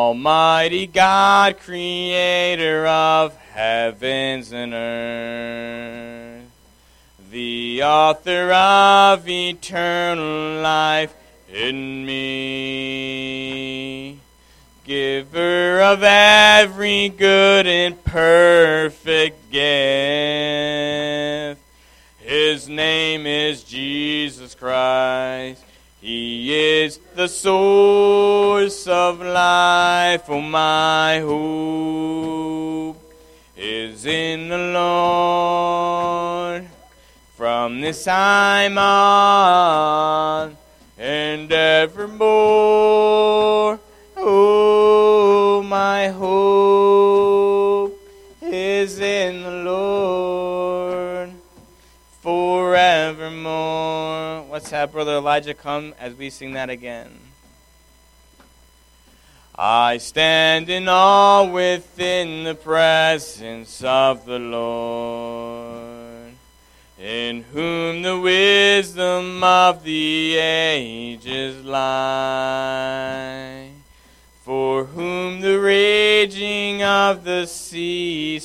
Almighty God, creator of heavens and earth, the author of eternal life in me, giver of every good and perfect gift. His name is Jesus Christ. He is the source of life. Oh, my hope is in the Lord. From this time on and evermore, oh, my hope is in the Lord forevermore. Let's have Brother Elijah come as we sing that again. I stand in awe within the presence of the Lord, in whom the wisdom of the ages lie, for whom the raging of the sea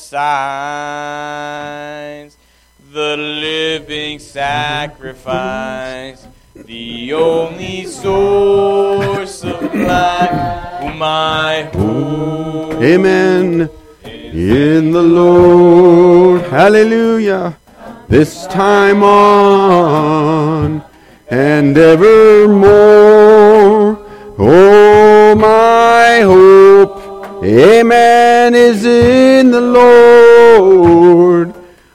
subsides, the living sacrifice, the only source of life, whom I hold. Amen. In the Lord. Hallelujah. This time on and evermore. Oh, my hope, amen, is in the Lord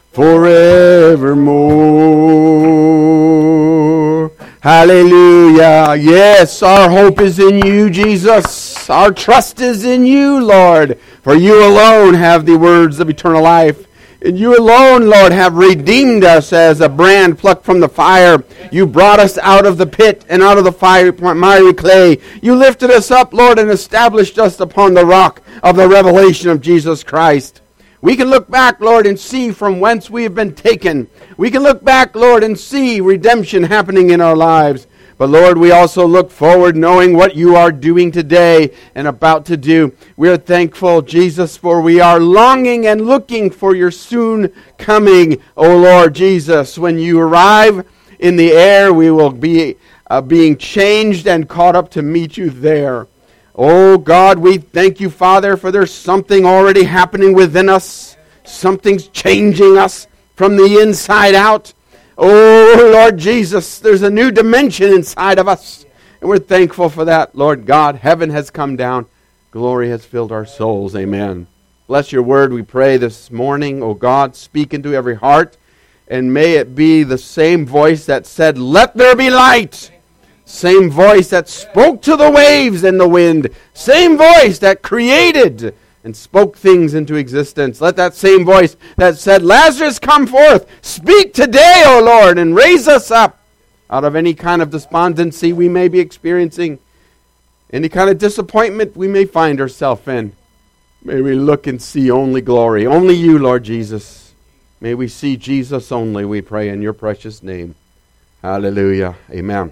forevermore. Hallelujah. Yes, our hope is in you, Jesus. Our trust is in you, Lord. For you alone have the words of eternal life. And you alone, Lord, have redeemed us as a brand plucked from the fire. You brought us out of the pit and out of the miry clay. You lifted us up, Lord, and established us upon the rock of the revelation of Jesus Christ. We can look back, Lord, and see from whence we have been taken. We can look back, Lord, and see redemption happening in our lives. But Lord, we also look forward knowing what you are doing today and about to do. We are thankful, Jesus, for we are longing and looking for your soon coming, O Lord Jesus. When you arrive in the air, we will be being changed and caught up to meet you there. Oh God, we thank you, Father, for there's something already happening within us. Something's changing us from the inside out. Oh, Lord Jesus, there's a new dimension inside of us. And we're thankful for that, Lord God. Heaven has come down. Glory has filled our souls. Amen. Bless your word, we pray this morning. Oh God, speak into every heart. And may it be the same voice that said, "Let there be light." Same voice that spoke to the waves and the wind. Same voice that created and spoke things into existence. Let that same voice that said, "Lazarus, come forth. Speak today, O Lord, and raise us up out of any kind of despondency we may be experiencing, any kind of disappointment we may find ourselves in. May we look and see only glory, only you, Lord Jesus. May we see Jesus only, we pray in your precious name. Hallelujah. Amen.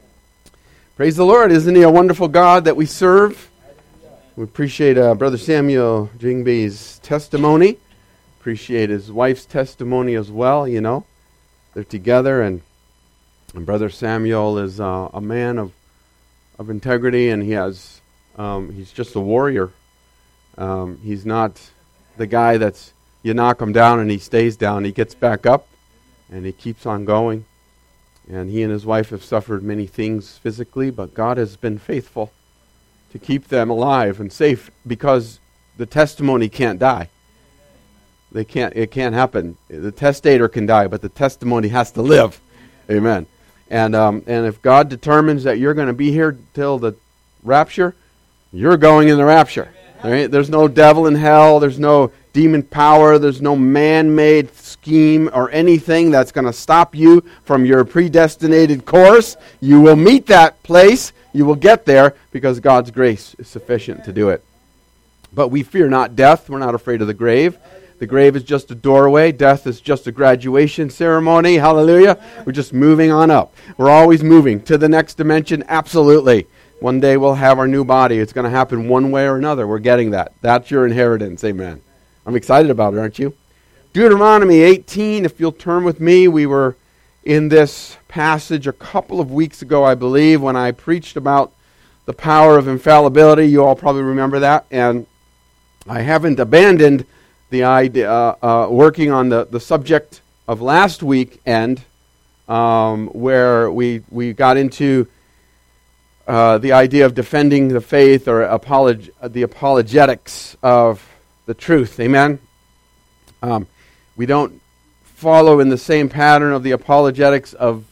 Praise the Lord. Isn't he a wonderful God that we serve? We appreciate Brother Samuel Jingby's testimony. Appreciate his wife's testimony as well, you know. They're together, and Brother Samuel is a man of integrity, and he's just a warrior. He's not the guy that's, you knock him down and he stays down. He gets back up, and he keeps on going. And he and his wife have suffered many things physically, but God has been faithful to keep them alive and safe, because the testimony can't die. It can't happen. The testator can die, but the testimony has to live. Amen. And if God determines that you're going to be here till the rapture, you're going in the rapture. All right? There's no devil in hell. There's no demon power. There's no man-made scheme or anything that's going to stop you from your predestinated course. You will meet that place. You will get there because God's grace is sufficient to do it. But we fear not death. We're not afraid of the grave. The grave is just a doorway. Death is just a graduation ceremony. Hallelujah. We're just moving on up. We're always moving to the next dimension. Absolutely. One day we'll have our new body. It's going to happen one way or another. We're getting that. That's your inheritance. Amen. I'm excited about it, aren't you? Deuteronomy 18, if you'll turn with me. We were in this passage a couple of weeks ago, I believe, when I preached about the power of infallibility. You all probably remember that. And I haven't abandoned the idea, working on the subject of last weekend, where we got into the idea of defending the faith, or the apologetics of the truth. Amen? We don't follow in the same pattern of the apologetics of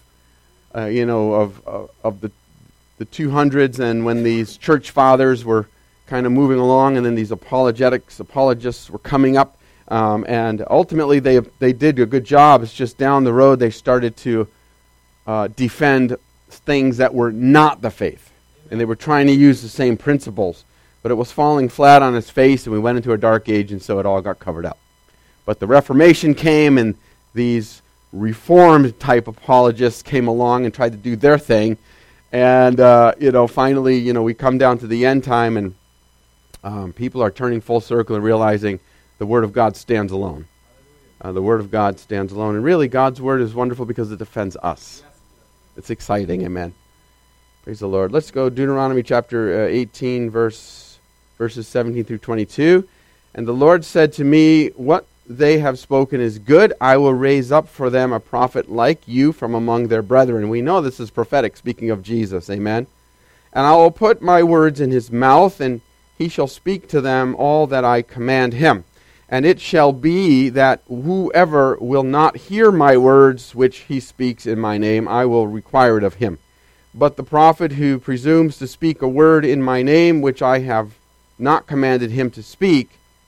the 200s, and when these church fathers were kind of moving along, and then these apologists were coming up, and ultimately they did a good job. It's just down the road they started to defend things that were not the faith, and they were trying to use the same principles, but it was falling flat on its face, and we went into a dark age, and so it all got covered up. But the Reformation came, and these Reformed type apologists came along and tried to do their thing, and finally, we come down to the end time, and people are turning full circle and realizing the Word of God stands alone. The Word of God stands alone, and really, God's Word is wonderful because it defends us. It's exciting, amen. Praise the Lord. Let's go Deuteronomy chapter 18, verses 17 through 22. And the Lord said to me, what they have spoken is good. I will raise up for them a prophet like you from among their brethren. We know this is prophetic, speaking of Jesus, amen. And I will put my words in his mouth, and he shall speak to them all that I command him. And it shall be that whoever will not hear my words which he speaks in my name, I will require it of him. But the prophet who presumes to speak a word in my name which I have not commanded him to speak,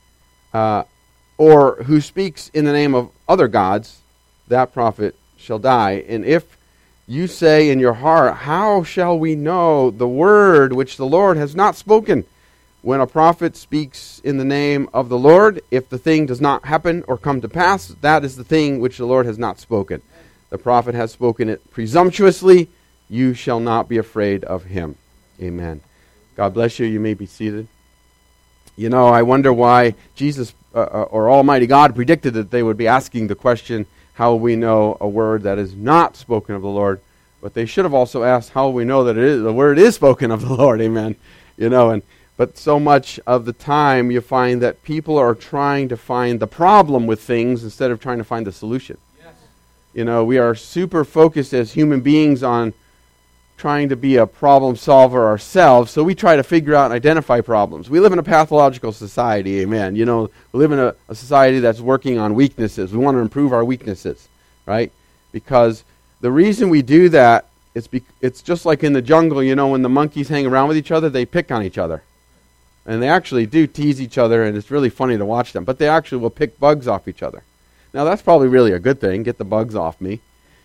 or who speaks in the name of other gods, that prophet shall die. And if you say in your heart, how shall we know the word which the Lord has not spoken? When a prophet speaks in the name of the Lord, if the thing does not happen or come to pass, that is the thing which the Lord has not spoken. The prophet has spoken it presumptuously. You shall not be afraid of him. Amen. God bless you. You may be seated. I wonder why Jesus or Almighty God predicted that they would be asking the question, how will we know a word that is not spoken of the Lord? But they should have also asked, how will we know that the word is spoken of the Lord? Amen. But so much of the time you find that people are trying to find the problem with things instead of trying to find the solution. Yes. We are super focused as human beings on trying to be a problem solver ourselves, so we try to figure out and identify problems. We live in a pathological society, amen. We live in a society that's working on weaknesses. We want to improve our weaknesses, right? Because the reason we do that is it's just like in the jungle, when the monkeys hang around with each other, they pick on each other. And they actually do tease each other, and it's really funny to watch them. But they actually will pick bugs off each other. Now, that's probably really a good thing. Get the bugs off me.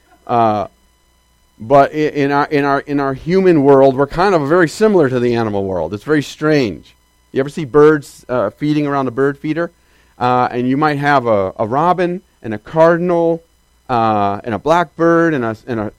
But in our human world, we're kind of very similar to the animal world. It's very strange. You ever see birds feeding around a bird feeder? And you might have a robin and a cardinal and a blackbird and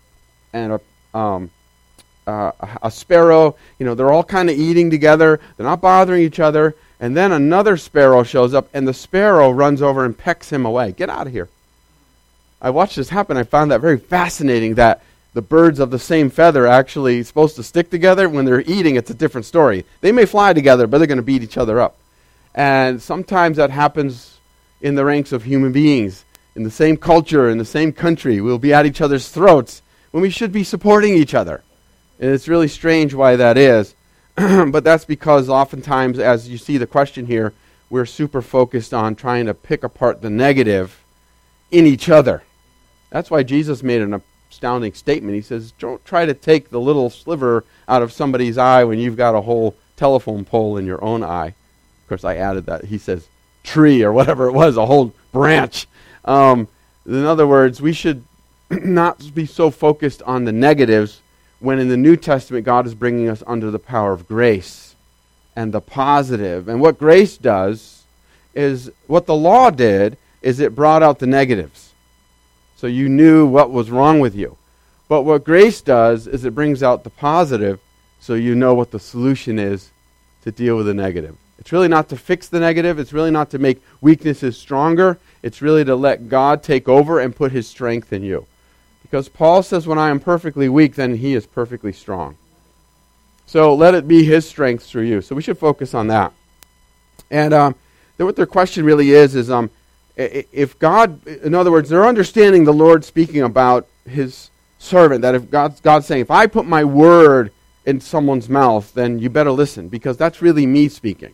a sparrow. They're all kind of eating together. They're not bothering each other. And then another sparrow shows up, and the sparrow runs over and pecks him away. Get out of here. I watched this happen. I found that very fascinating, that the birds of the same feather actually supposed to stick together. When they're eating, it's a different story. They may fly together, but they're going to beat each other up. And sometimes that happens in the ranks of human beings. In the same culture, in the same country, we'll be at each other's throats when we should be supporting each other. And it's really strange why that is. But that's because oftentimes, as you see the question here, we're super focused on trying to pick apart the negative in each other. That's why Jesus made an astounding statement. He says, don't try to take the little sliver out of somebody's eye when you've got a whole telephone pole in your own eye. Of course, I added that. He says tree or whatever it was, a whole branch. In other words, we should not be so focused on the negatives when in the New Testament God is bringing us under the power of grace and the positive. And what grace does is, what the law did is it brought out the negatives. So you knew what was wrong with you. But what grace does is it brings out the positive so you know what the solution is to deal with the negative. It's really not to fix the negative. It's really not to make weaknesses stronger. It's really to let God take over and put his strength in you. Because Paul says, when I am perfectly weak, then he is perfectly strong. So let it be his strength through you. So we should focus on that. And then what their question really is if God, in other words, they're understanding the Lord speaking about his servant, that if God's saying, if I put my word in someone's mouth, then you better listen, because that's really me speaking.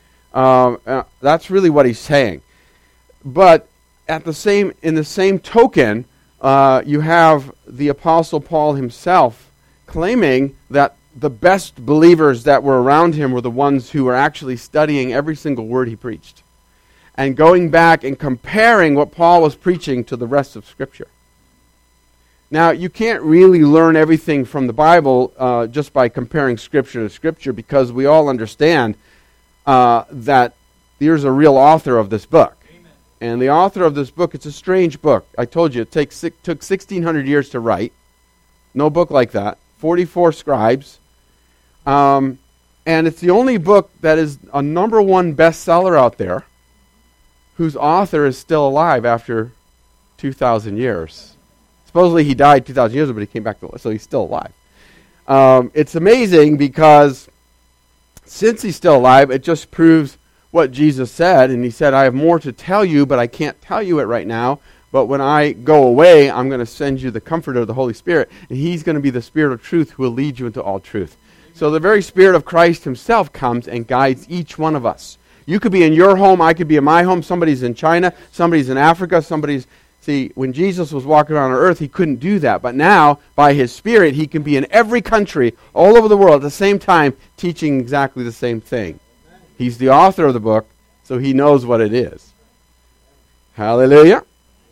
That's really what he's saying. But in the same token, you have the Apostle Paul himself claiming that the best believers that were around him were the ones who were actually studying every single word he preached and going back and comparing what Paul was preaching to the rest of Scripture. Now, you can't really learn everything from the Bible just by comparing Scripture to Scripture, because we all understand that there's a real author of this book. Amen. And the author of this book, it's a strange book. I told you, it took 1,600 years to write. No book like that. 44 scribes. And it's the only book that is a number one bestseller out there whose author is still alive after 2,000 years. Supposedly he died 2,000 years ago, but he came back to life, so he's still alive. It's amazing because since he's still alive, it just proves what Jesus said. And he said, I have more to tell you, but I can't tell you it right now. But when I go away, I'm going to send you the Comforter of the Holy Spirit. And he's going to be the Spirit of truth who will lead you into all truth. So the very Spirit of Christ himself comes and guides each one of us. You could be in your home, I could be in my home, somebody's in China, somebody's in Africa, See, when Jesus was walking around on earth, he couldn't do that. But now, by his Spirit, he can be in every country, all over the world, at the same time, teaching exactly the same thing. He's the author of the book, so he knows what it is. Hallelujah.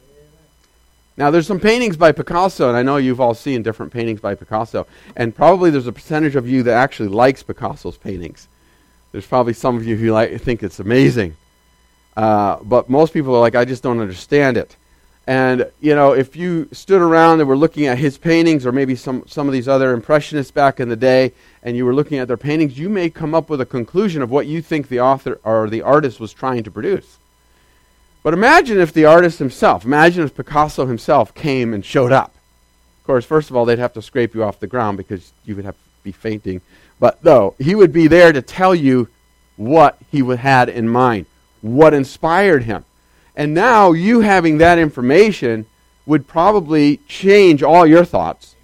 Now, there's some paintings by Picasso, and I know you've all seen different paintings by Picasso, and probably there's a percentage of you that actually likes Picasso's paintings. There's probably some of you who think it's amazing. But most people are like, I just don't understand it. And, if you stood around and were looking at his paintings, or maybe some of these other impressionists back in the day, and you were looking at their paintings, you may come up with a conclusion of what you think the author or the artist was trying to produce. But imagine if Picasso himself came and showed up. Of course, first of all, they'd have to scrape you off the ground because you would have to be fainting. But no, he would be there to tell you what he had in mind, what inspired him. And now you having that information would probably change all your thoughts.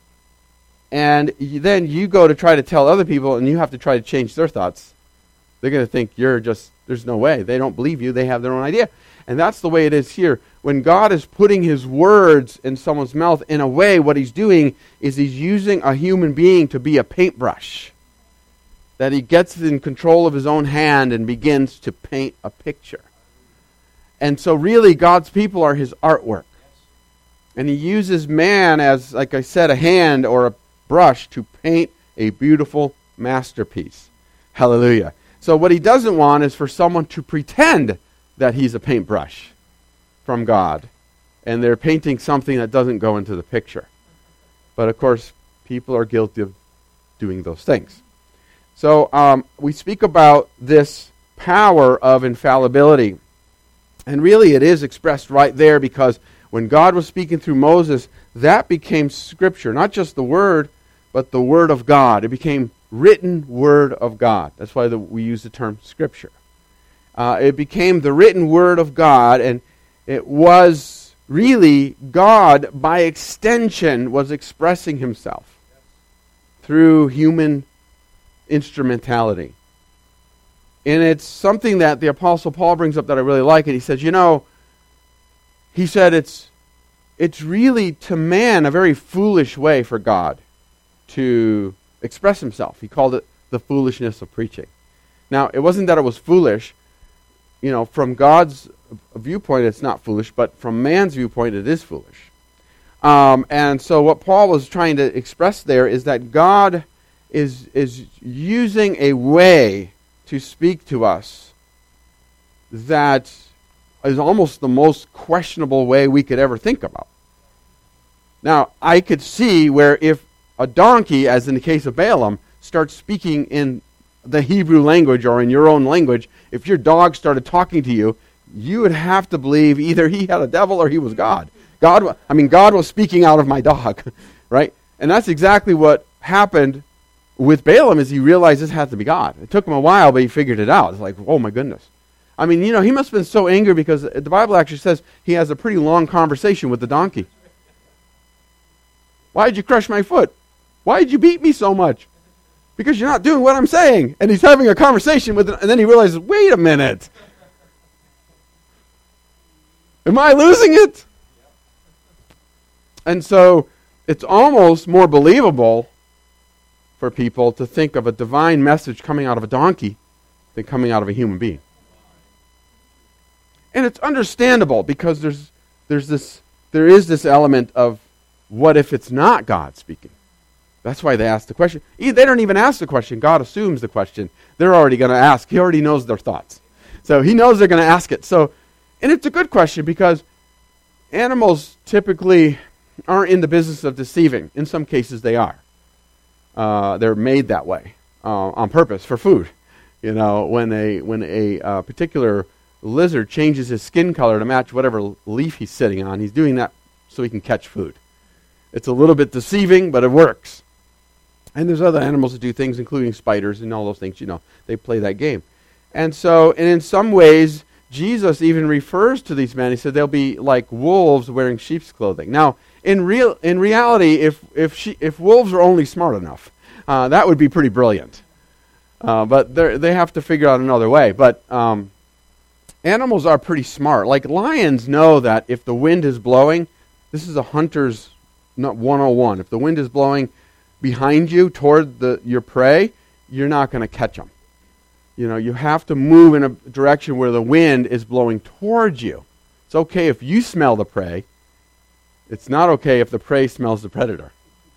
And then you go to try to tell other people, and you have to try to change their thoughts. They're going to think there's no way. They don't believe you. They have their own idea. And that's the way it is here. When God is putting his words in someone's mouth, in a way, what he's doing is he's using a human being to be a paintbrush. That he gets in control of his own hand and begins to paint a picture. And so really, God's people are his artwork. And he uses man as, like I said, a hand or a brush to paint a beautiful masterpiece. Hallelujah. So what he doesn't want is for someone to pretend that he's a paintbrush from God, and they're painting something that doesn't go into the picture. But of course, people are guilty of doing those things. So we speak about this power of infallibility. And really it is expressed right there, because when God was speaking through Moses, that became Scripture. Not just the Word, but the Word of God. It became written Word of God. That's why we use the term Scripture. It became the written Word of God, and it was really God, by extension, was expressing himself through human instrumentality. And it's something that the Apostle Paul brings up that I really like. And he says, he said it's really to man a very foolish way for God to express himself. He called it the foolishness of preaching. Now, it wasn't that it was foolish. From God's viewpoint, it's not foolish, but from man's viewpoint, it is foolish. And so what Paul was trying to express there is that God is using a way to speak to us that is almost the most questionable way we could ever think about. Now, I could see where if a donkey, as in the case of Balaam, start speaking in the Hebrew language or in your own language, if your dog started talking to you, you would have to believe either he had a devil or he was God. God was speaking out of my dog, right? And that's exactly what happened with Balaam, is he realized this had to be God. It took him a while, but he figured it out. It's like, oh my goodness. I mean, he must have been so angry because the Bible actually says he has a pretty long conversation with the donkey. Why did you crush my foot? Why did you beat me so much? Because you're not doing what I'm saying. And he's having a conversation with it, and then he realizes, wait a minute. Am I losing it? And so it's almost more believable for people to think of a divine message coming out of a donkey than coming out of a human being. And it's understandable because there is this element of, what if it's not God speaking? That's why they ask the question. They don't even ask the question. God assumes the question. They're already going to ask. He already knows their thoughts. So he knows they're going to ask it. And it's a good question because animals typically aren't in the business of deceiving. In some cases they are. They're made that way on purpose for food. When a particular lizard changes his skin color to match whatever leaf he's sitting on, he's doing that so he can catch food. It's a little bit deceiving, but it works. And there's other animals that do things, including spiders and all those things. They play that game. And in some ways, Jesus even refers to these men. He said they'll be like wolves wearing sheep's clothing. Now, in reality, if wolves are only smart enough, that would be pretty brilliant. But they have to figure out another way. But animals are pretty smart. Like lions know that if the wind is blowing, this is a hunter's 101. If the wind is blowing behind you toward your prey, you're not going to catch them. You have to move in a direction where the wind is blowing towards you. It's okay if you smell the prey. It's not okay if the prey smells the predator.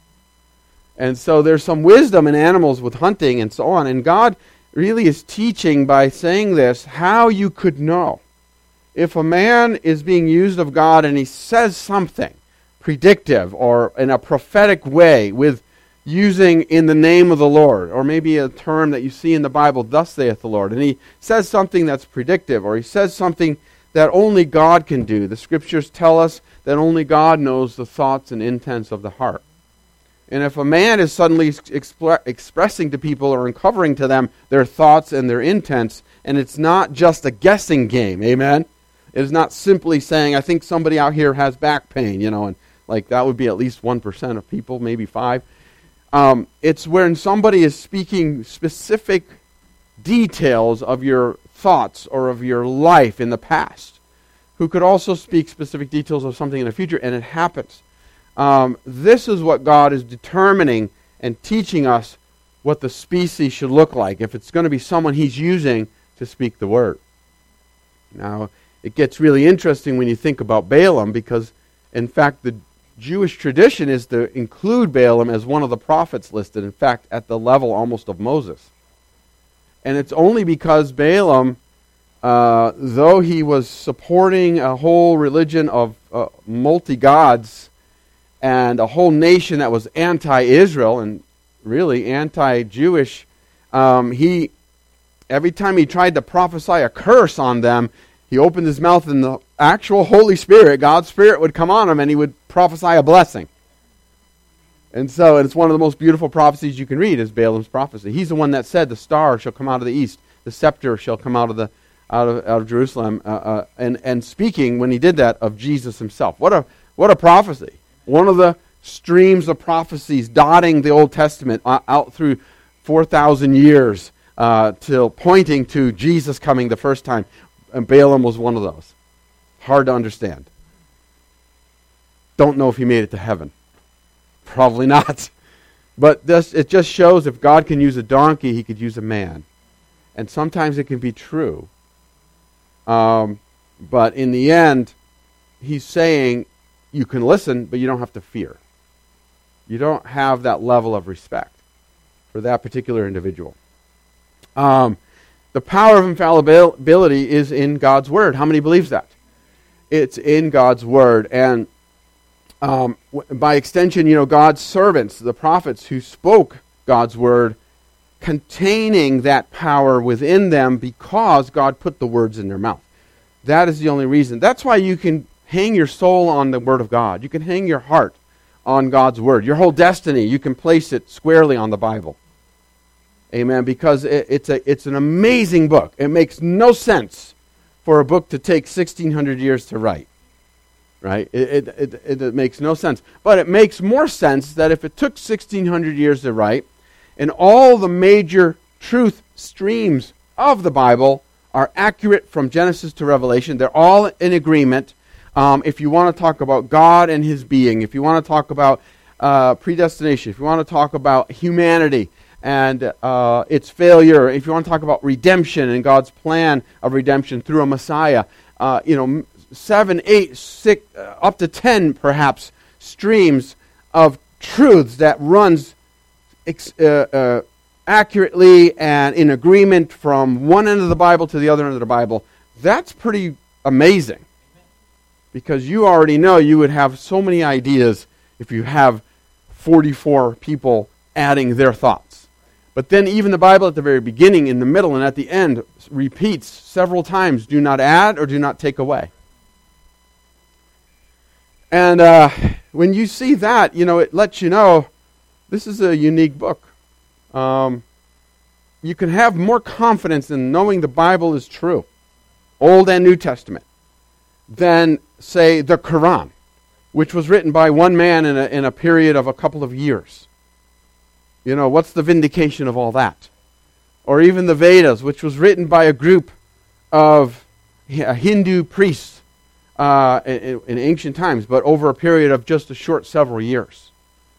And so there's some wisdom in animals with hunting and so on. And God really is teaching by saying this how you could know. If a man is being used of God and he says something predictive or in a prophetic way with using in the name of the Lord, or maybe a term that you see in the Bible, thus saith the Lord, and he says something that's predictive, or he says something that only God can do. The Scriptures tell us that only God knows the thoughts and intents of the heart. And if a man is suddenly expressing to people or uncovering to them their thoughts and their intents, and it's not just a guessing game, amen? It is not simply saying, I think somebody out here has back pain, and like that would be at least 1% of people, maybe 5%. It's when somebody is speaking specific details of your thoughts or of your life in the past, who could also speak specific details of something in the future, and it happens. This is what God is determining and teaching us what the species should look like, if it's going to be someone he's using to speak the word. Now, it gets really interesting when you think about Balaam, because, in fact, the Jewish tradition is to include Balaam as one of the prophets listed, in fact, at the level almost of Moses. And it's only because Balaam, though he was supporting a whole religion of multi-gods and a whole nation that was anti-Israel and really anti-Jewish, every time he tried to prophesy a curse on them, he opened his mouth and the actual Holy Spirit, God's Spirit, would come on him and he would prophesy a blessing. And so it's one of the most beautiful prophecies you can read is Balaam's prophecy. He's the one that said the star shall come out of the east, the scepter shall come out of Jerusalem, and speaking when he did that of Jesus himself. What a prophecy! One of the streams of prophecies dotting the Old Testament out through 4,000 years till pointing to Jesus coming the first time. And Balaam was one of those. Hard to understand. Don't know if he made it to heaven. Probably not. But it just shows if God can use a donkey, he could use a man. And sometimes it can be true. But in the end, he's saying you can listen, but you don't have to fear. You don't have that level of respect for that particular individual. The power of infallibility is in God's Word. How many believes that? It's in God's Word. And by extension, God's servants, the prophets who spoke God's Word containing that power within them because God put the words in their mouth. That is the only reason. That's why you can hang your soul on the Word of God. You can hang your heart on God's Word. Your whole destiny, you can place it squarely on the Bible. Amen. Because it's an amazing book. It makes no sense for a book to take 1,600 years to write. Right? It makes no sense. But it makes more sense that if it took 1,600 years to write, and all the major truth streams of the Bible are accurate from Genesis to Revelation, they're all in agreement. If you want to talk about God and His being, if you want to talk about predestination, if you want to talk about humanity and its failure, if you want to talk about redemption and God's plan of redemption through a Messiah, 7, 8, 6, up to 10 perhaps streams of truths that runs accurately and in agreement from one end of the Bible to the other end of the Bible. That's pretty amazing. Because you already know you would have so many ideas if you have 44 people adding their thoughts. But then even the Bible at the very beginning, in the middle, and at the end repeats several times, do not add or do not take away. And when you see that, it lets you know this is a unique book. You can have more confidence in knowing the Bible is true, Old and New Testament, than, say, the Quran, which was written by one man in a period of a couple of years. What's the vindication of all that? Or even the Vedas, which was written by a group of Hindu priests in ancient times, but over a period of just a short several years.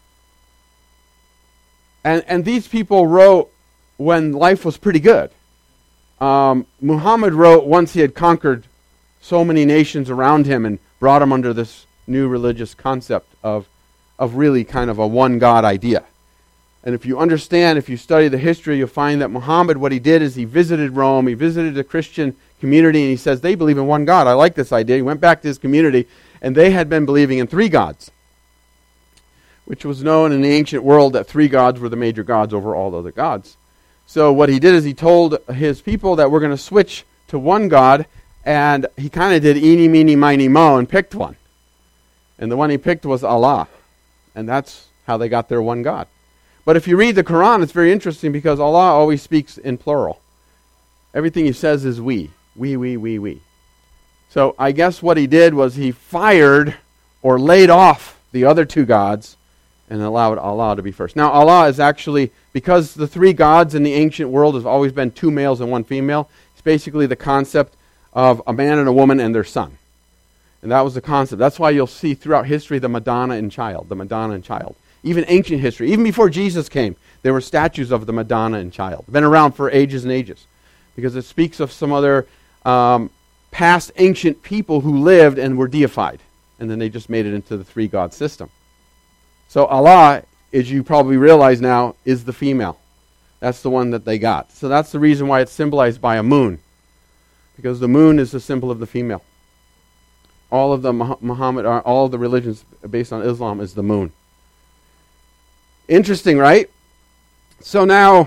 And these people wrote when life was pretty good. Muhammad wrote once he had conquered so many nations around him and brought them under this new religious concept of really kind of a one God idea. And if you study the history, you'll find that Muhammad, what he did is he visited Rome, he visited the Christian community, and he says, they believe in one God. I like this idea. He went back to his community, and they had been believing in 3 gods, which was known in the ancient world that 3 gods were the major gods over all other gods. So what he did is he told his people that we're going to switch to one God, and he kind of did eeny, meeny, miny, mo, and picked one. And the one he picked was Allah. And that's how they got their one God. But if you read the Quran, it's very interesting because Allah always speaks in plural. Everything he says is we. We. So I guess what he did was he fired or laid off the other 2 gods and allowed Allah to be first. Now Allah is actually, because the 3 gods in the ancient world has always been 2 males and 1 female, it's basically the concept of a man and a woman and their son. And that was the concept. That's why you'll see throughout history the Madonna and child. Even ancient history, even before Jesus came, there were statues of the Madonna and child. Been around for ages and ages. Because it speaks of some other past ancient people who lived and were deified. And then they just made it into the 3 God system. So Allah, as you probably realize now, is the female. That's the one that they got. So that's the reason why it's symbolized by a moon. Because the moon is the symbol of the female. All of the all of the religions based on Islam is the moon. Interesting, right? So now,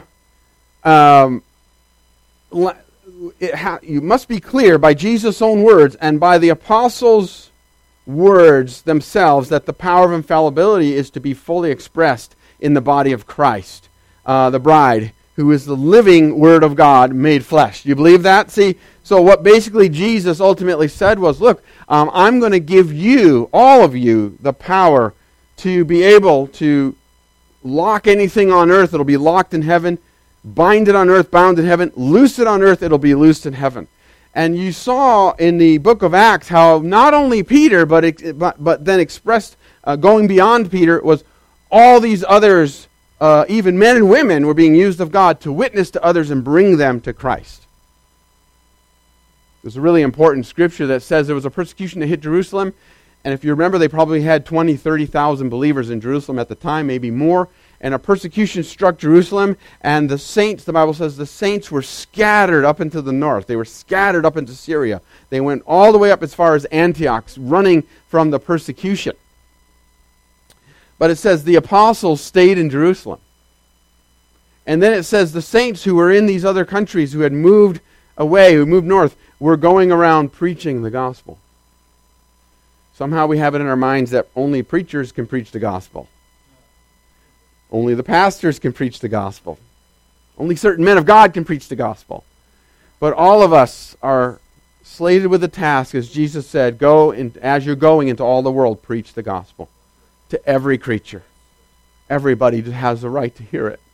you must be clear by Jesus' own words and by the apostles' words themselves that the power of infallibility is to be fully expressed in the body of Christ, the bride, who is the living Word of God made flesh. Do you believe that? See, so what basically Jesus ultimately said was, look, I'm going to give you, all of you, the power to be able to lock anything on earth, it'll be locked in heaven. Bind it on earth, bound in heaven. Loose it on earth, it'll be loosed in heaven. And you saw in the book of Acts how not only Peter, but then expressed, going beyond Peter, was all these others, even men and women, were being used of God to witness to others and bring them to Christ. There's a really important scripture that says there was a persecution that hit Jerusalem. And if you remember, they probably had 20, 30,000 believers in Jerusalem at the time, maybe more. And a persecution struck Jerusalem, and the saints, the Bible says, the saints were scattered up into the north. They were scattered up into Syria. They went all the way up as far as Antioch, running from the persecution. But it says the apostles stayed in Jerusalem. And then it says the saints who were in these other countries, who had moved away, who moved north, were going around preaching the gospel. Somehow we have it in our minds that only preachers can preach the gospel. Only the pastors can preach the gospel. Only certain men of God can preach the gospel. But all of us are slated with the task, as Jesus said, go and as you're going into all the world, preach the gospel to every creature. Everybody has the right to hear it.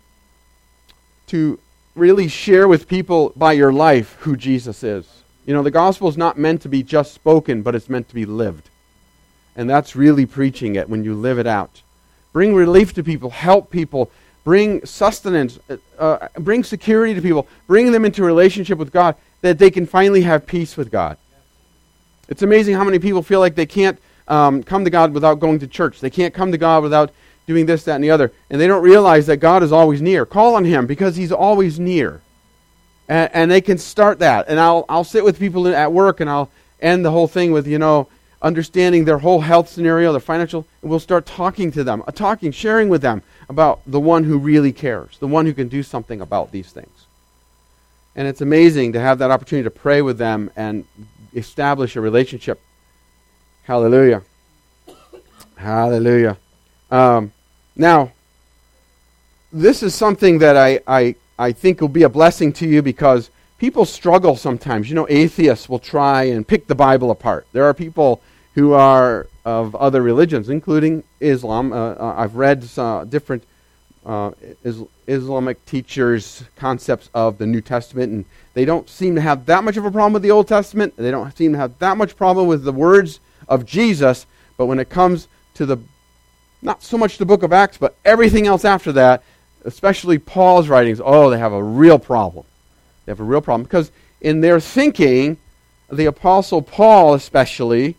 To really share with people by your life who Jesus is. You know, the gospel is not meant to be just spoken, but it's meant to be lived. And that's really preaching it when you live it out. Bring relief to people, help people, bring sustenance, bring security to people, bring them into a relationship with God that they can finally have peace with God. It's amazing how many people feel like they can't come to God without going to church. They can't come to God without doing this, that, and the other. And they don't realize that God is always near. Call on Him because He's always near. And they can start that. And I'll sit with people at work and I'll end the whole thing with, understanding their whole health scenario, their financial, and we'll start talking to them, sharing with them about the one who really cares, the one who can do something about these things. And it's amazing to have that opportunity to pray with them and establish a relationship. Hallelujah. Hallelujah. Now, this is something that I think will be a blessing to you because people struggle sometimes. Atheists will try and pick the Bible apart. There are people who are of other religions, including Islam. I've read different Islamic teachers' concepts of the New Testament, and they don't seem to have that much of a problem with the Old Testament. They don't seem to have that much problem with the words of Jesus, but when it comes to not so much the book of Acts, but everything else after that, especially Paul's writings, they have a real problem. They have a real problem because in their thinking, the Apostle Paul especially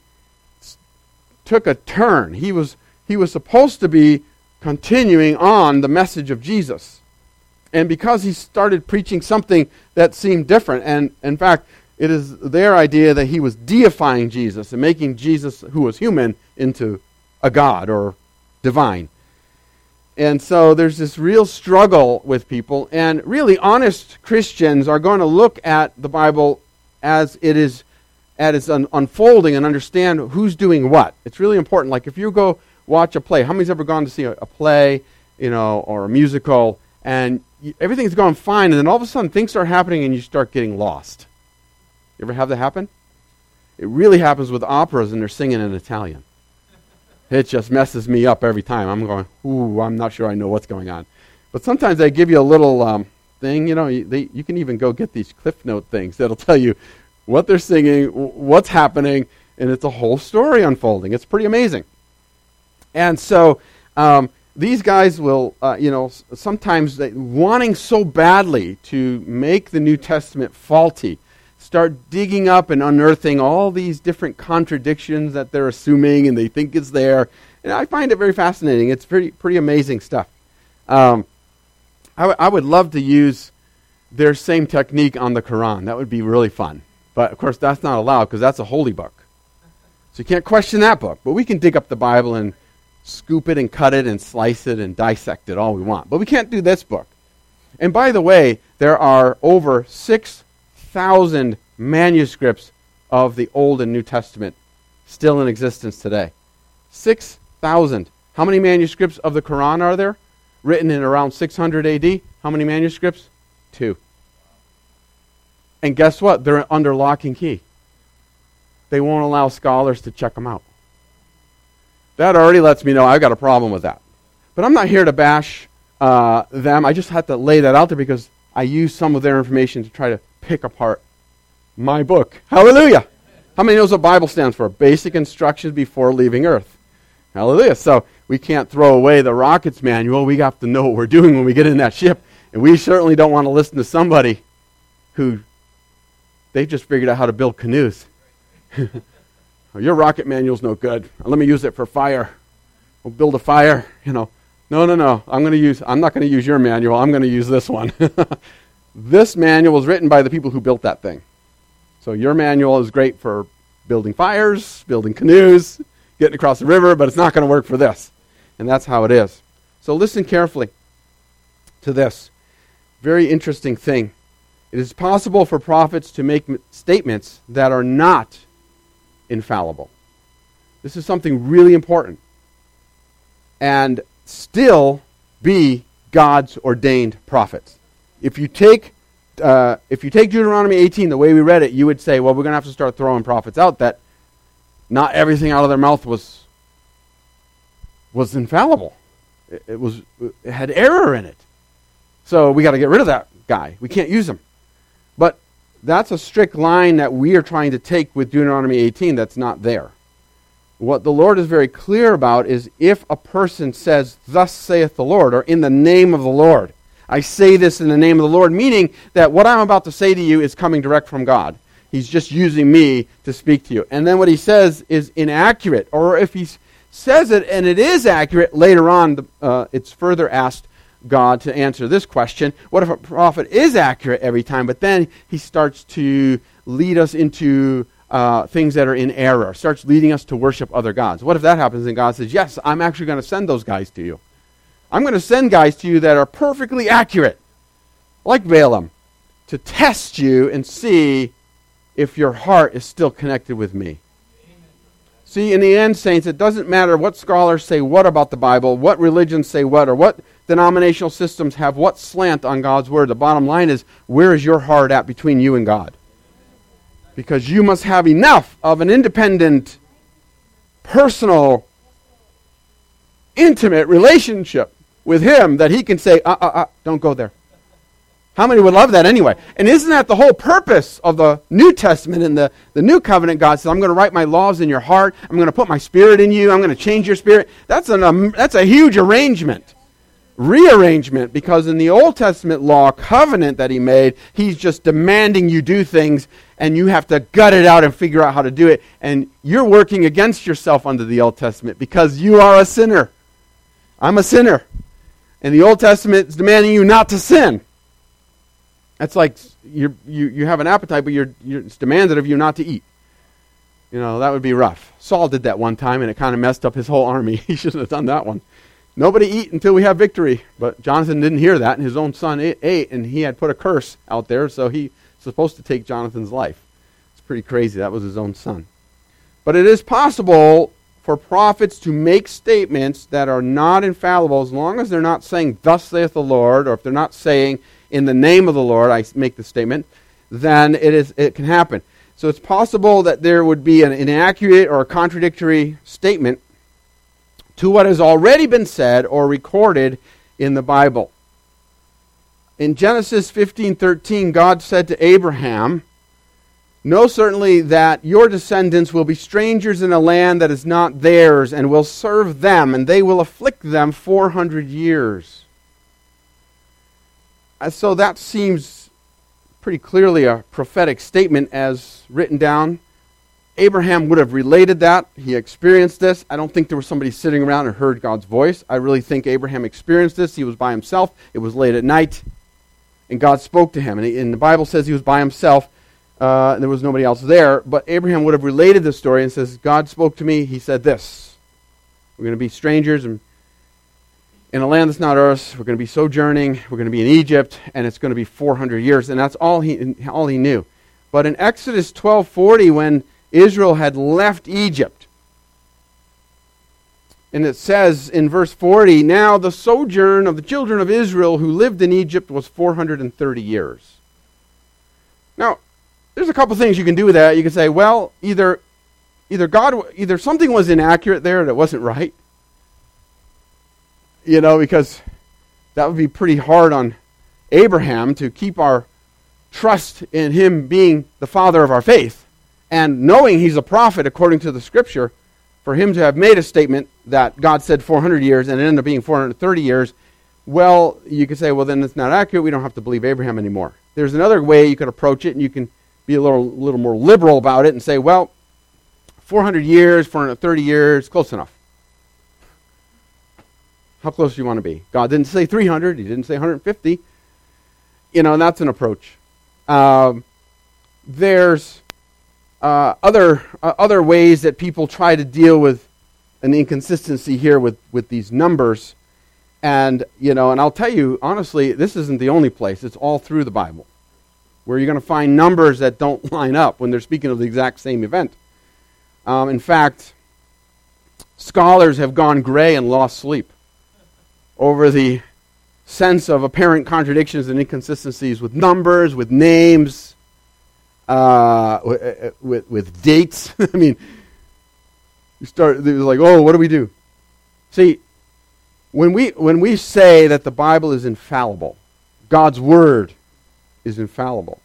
took a turn. He was supposed to be continuing on the message of Jesus. And because he started preaching something that seemed different, and in fact, it is their idea that he was deifying Jesus and making Jesus, who was human, into a god or divine. And so there's this real struggle with people, and really honest Christians are going to look at the Bible as it is, as it's unfolding and understand who's doing what. It's really important. Like if you go watch a play, how many's ever gone to see a play, or a musical, and everything's going fine, and then all of a sudden things start happening and you start getting lost. You ever have that happen? It really happens with operas and they're singing in Italian. It just messes me up every time. I'm going, I'm not sure I know what's going on. But sometimes they give you a little thing, you can even go get these Cliff Note things that'll tell you what they're singing, what's happening, and it's a whole story unfolding. It's pretty amazing. And so these guys will, sometimes wanting so badly to make the New Testament faulty, start digging up and unearthing all these different contradictions that they're assuming and they think is there. And I find it very fascinating. It's pretty amazing stuff. I would love to use their same technique on the Quran. That would be really fun. But, of course, that's not allowed because that's a holy book. So you can't question that book. But we can dig up the Bible and scoop it and cut it and slice it and dissect it all we want. But we can't do this book. And by the way, there are over 6,000 manuscripts of the Old and New Testament still in existence today. 6,000. How many manuscripts of the Quran are there? Written in around 600 AD. How many manuscripts? 2. And guess what? They're under lock and key. They won't allow scholars to check them out. That already lets me know I've got a problem with that. But I'm not here to bash them. I just have to lay that out there because I use some of their information to try to pick apart my book. Hallelujah. How many knows what Bible stands for? Basic Instructions Before Leaving Earth. Hallelujah. So we can't throw away the rockets manual. We have to know what we're doing when we get in that ship. And we certainly don't want to listen to somebody who they've just figured out how to build canoes. Your rocket manual's no good. Let me use it for fire. We'll build a fire. No. I'm not going to use your manual. I'm going to use this one. This manual was written by the people who built that thing. So your manual is great for building fires, building canoes, getting across the river, but it's not going to work for this. And that's how it is. So listen carefully to this very interesting thing. It is possible for prophets to make statements that are not infallible. This is something really important. And still be God's ordained prophets. If you take Deuteronomy 18 the way we read it, you would say, well, we're going to have to start throwing prophets out that not everything out of their mouth was infallible. It had error in it. So we got to get rid of that guy. We can't use him. But that's a strict line that we are trying to take with Deuteronomy 18 that's not there. What the Lord is very clear about is if a person says, thus saith the Lord, or in the name of the Lord, I say this in the name of the Lord, meaning that what I'm about to say to you is coming direct from God. He's just using me to speak to you. And then what he says is inaccurate, or if he says it and it is accurate, later on it's further asked God to answer this question. What if a prophet is accurate every time, but then he starts to lead us into things that are in error, starts leading us to worship other gods? What if that happens and God says, yes, I'm actually going to send those guys to you. I'm going to send guys to you that are perfectly accurate, like Balaam, to test you and see if your heart is still connected with me. See, in the end, saints, it doesn't matter what scholars say what about the Bible, what religions say what, or what denominational systems have what slant on God's Word. The bottom line is, where is your heart at between you and God? Because you must have enough of an independent, personal, intimate relationship with Him that He can say, don't go there. How many would love that anyway? And isn't that the whole purpose of the New Testament and the New Covenant? God says, I'm going to write my laws in your heart. I'm going to put my Spirit in you. I'm going to change your spirit. That's a huge arrangement. Rearrangement, because in the Old Testament law covenant that He made, He's just demanding you do things, and you have to gut it out and figure out how to do it. And you're working against yourself under the Old Testament because you are a sinner. I'm a sinner. And the Old Testament is demanding you not to sin. That's like you have an appetite, but it's demanded of you not to eat. You know, that would be rough. Saul did that one time, and it kind of messed up his whole army. He shouldn't have done that one. Nobody eat until we have victory. But Jonathan didn't hear that, and his own son ate, and he had put a curse out there, so he's supposed to take Jonathan's life. It's pretty crazy. That was his own son. But it is possible for prophets to make statements that are not infallible as long as they're not saying, thus saith the Lord, or if they're not saying, in the name of the Lord, I make the statement, then it can happen. So it's possible that there would be an inaccurate or a contradictory statement to what has already been said or recorded in the Bible. In Genesis 15:13, God said to Abraham, know certainly that your descendants will be strangers in a land that is not theirs, and will serve them, and they will afflict them 400 years. So that seems pretty clearly a prophetic statement as written down. Abraham would have related that. He experienced this. I don't think there was somebody sitting around and heard God's voice. I really think Abraham experienced this. He was by himself. It was late at night, and God spoke to him. And the Bible says he was by himself, and there was nobody else there. But Abraham would have related this story and says, God spoke to me. He said this. We're going to be strangers and in a land that's not ours. We're going to be sojourning. We're going to be in Egypt, and it's going to be 400 years. And that's all he knew. But in Exodus 12:40, when Israel had left Egypt, and it says in verse 40, now the sojourn of the children of Israel who lived in Egypt was 430 years. Now, there's a couple things you can do with that. You can say, well, either something was inaccurate there that wasn't right. You know, because that would be pretty hard on Abraham to keep our trust in him being the father of our faith. And knowing he's a prophet according to the Scripture, for him to have made a statement that God said 400 years and it ended up being 430 years, well, you could say, well, then it's not accurate. We don't have to believe Abraham anymore. There's another way you could approach it, and you can be a little more liberal about it and say, well, 400 years, 430 years, close enough. How close do you want to be? God didn't say 300. He didn't say 150. You know, and that's an approach. There's other ways that people try to deal with an inconsistency here with these numbers. And, and I'll tell you, honestly, this isn't the only place. It's all through the Bible where you're going to find numbers that don't line up when they're speaking of the exact same event. In fact, scholars have gone gray and lost sleep over the sense of apparent contradictions and inconsistencies with numbers, with names, with dates. I mean, they're like, oh, what do we do? See, when we say that the Bible is infallible, God's Word is infallible,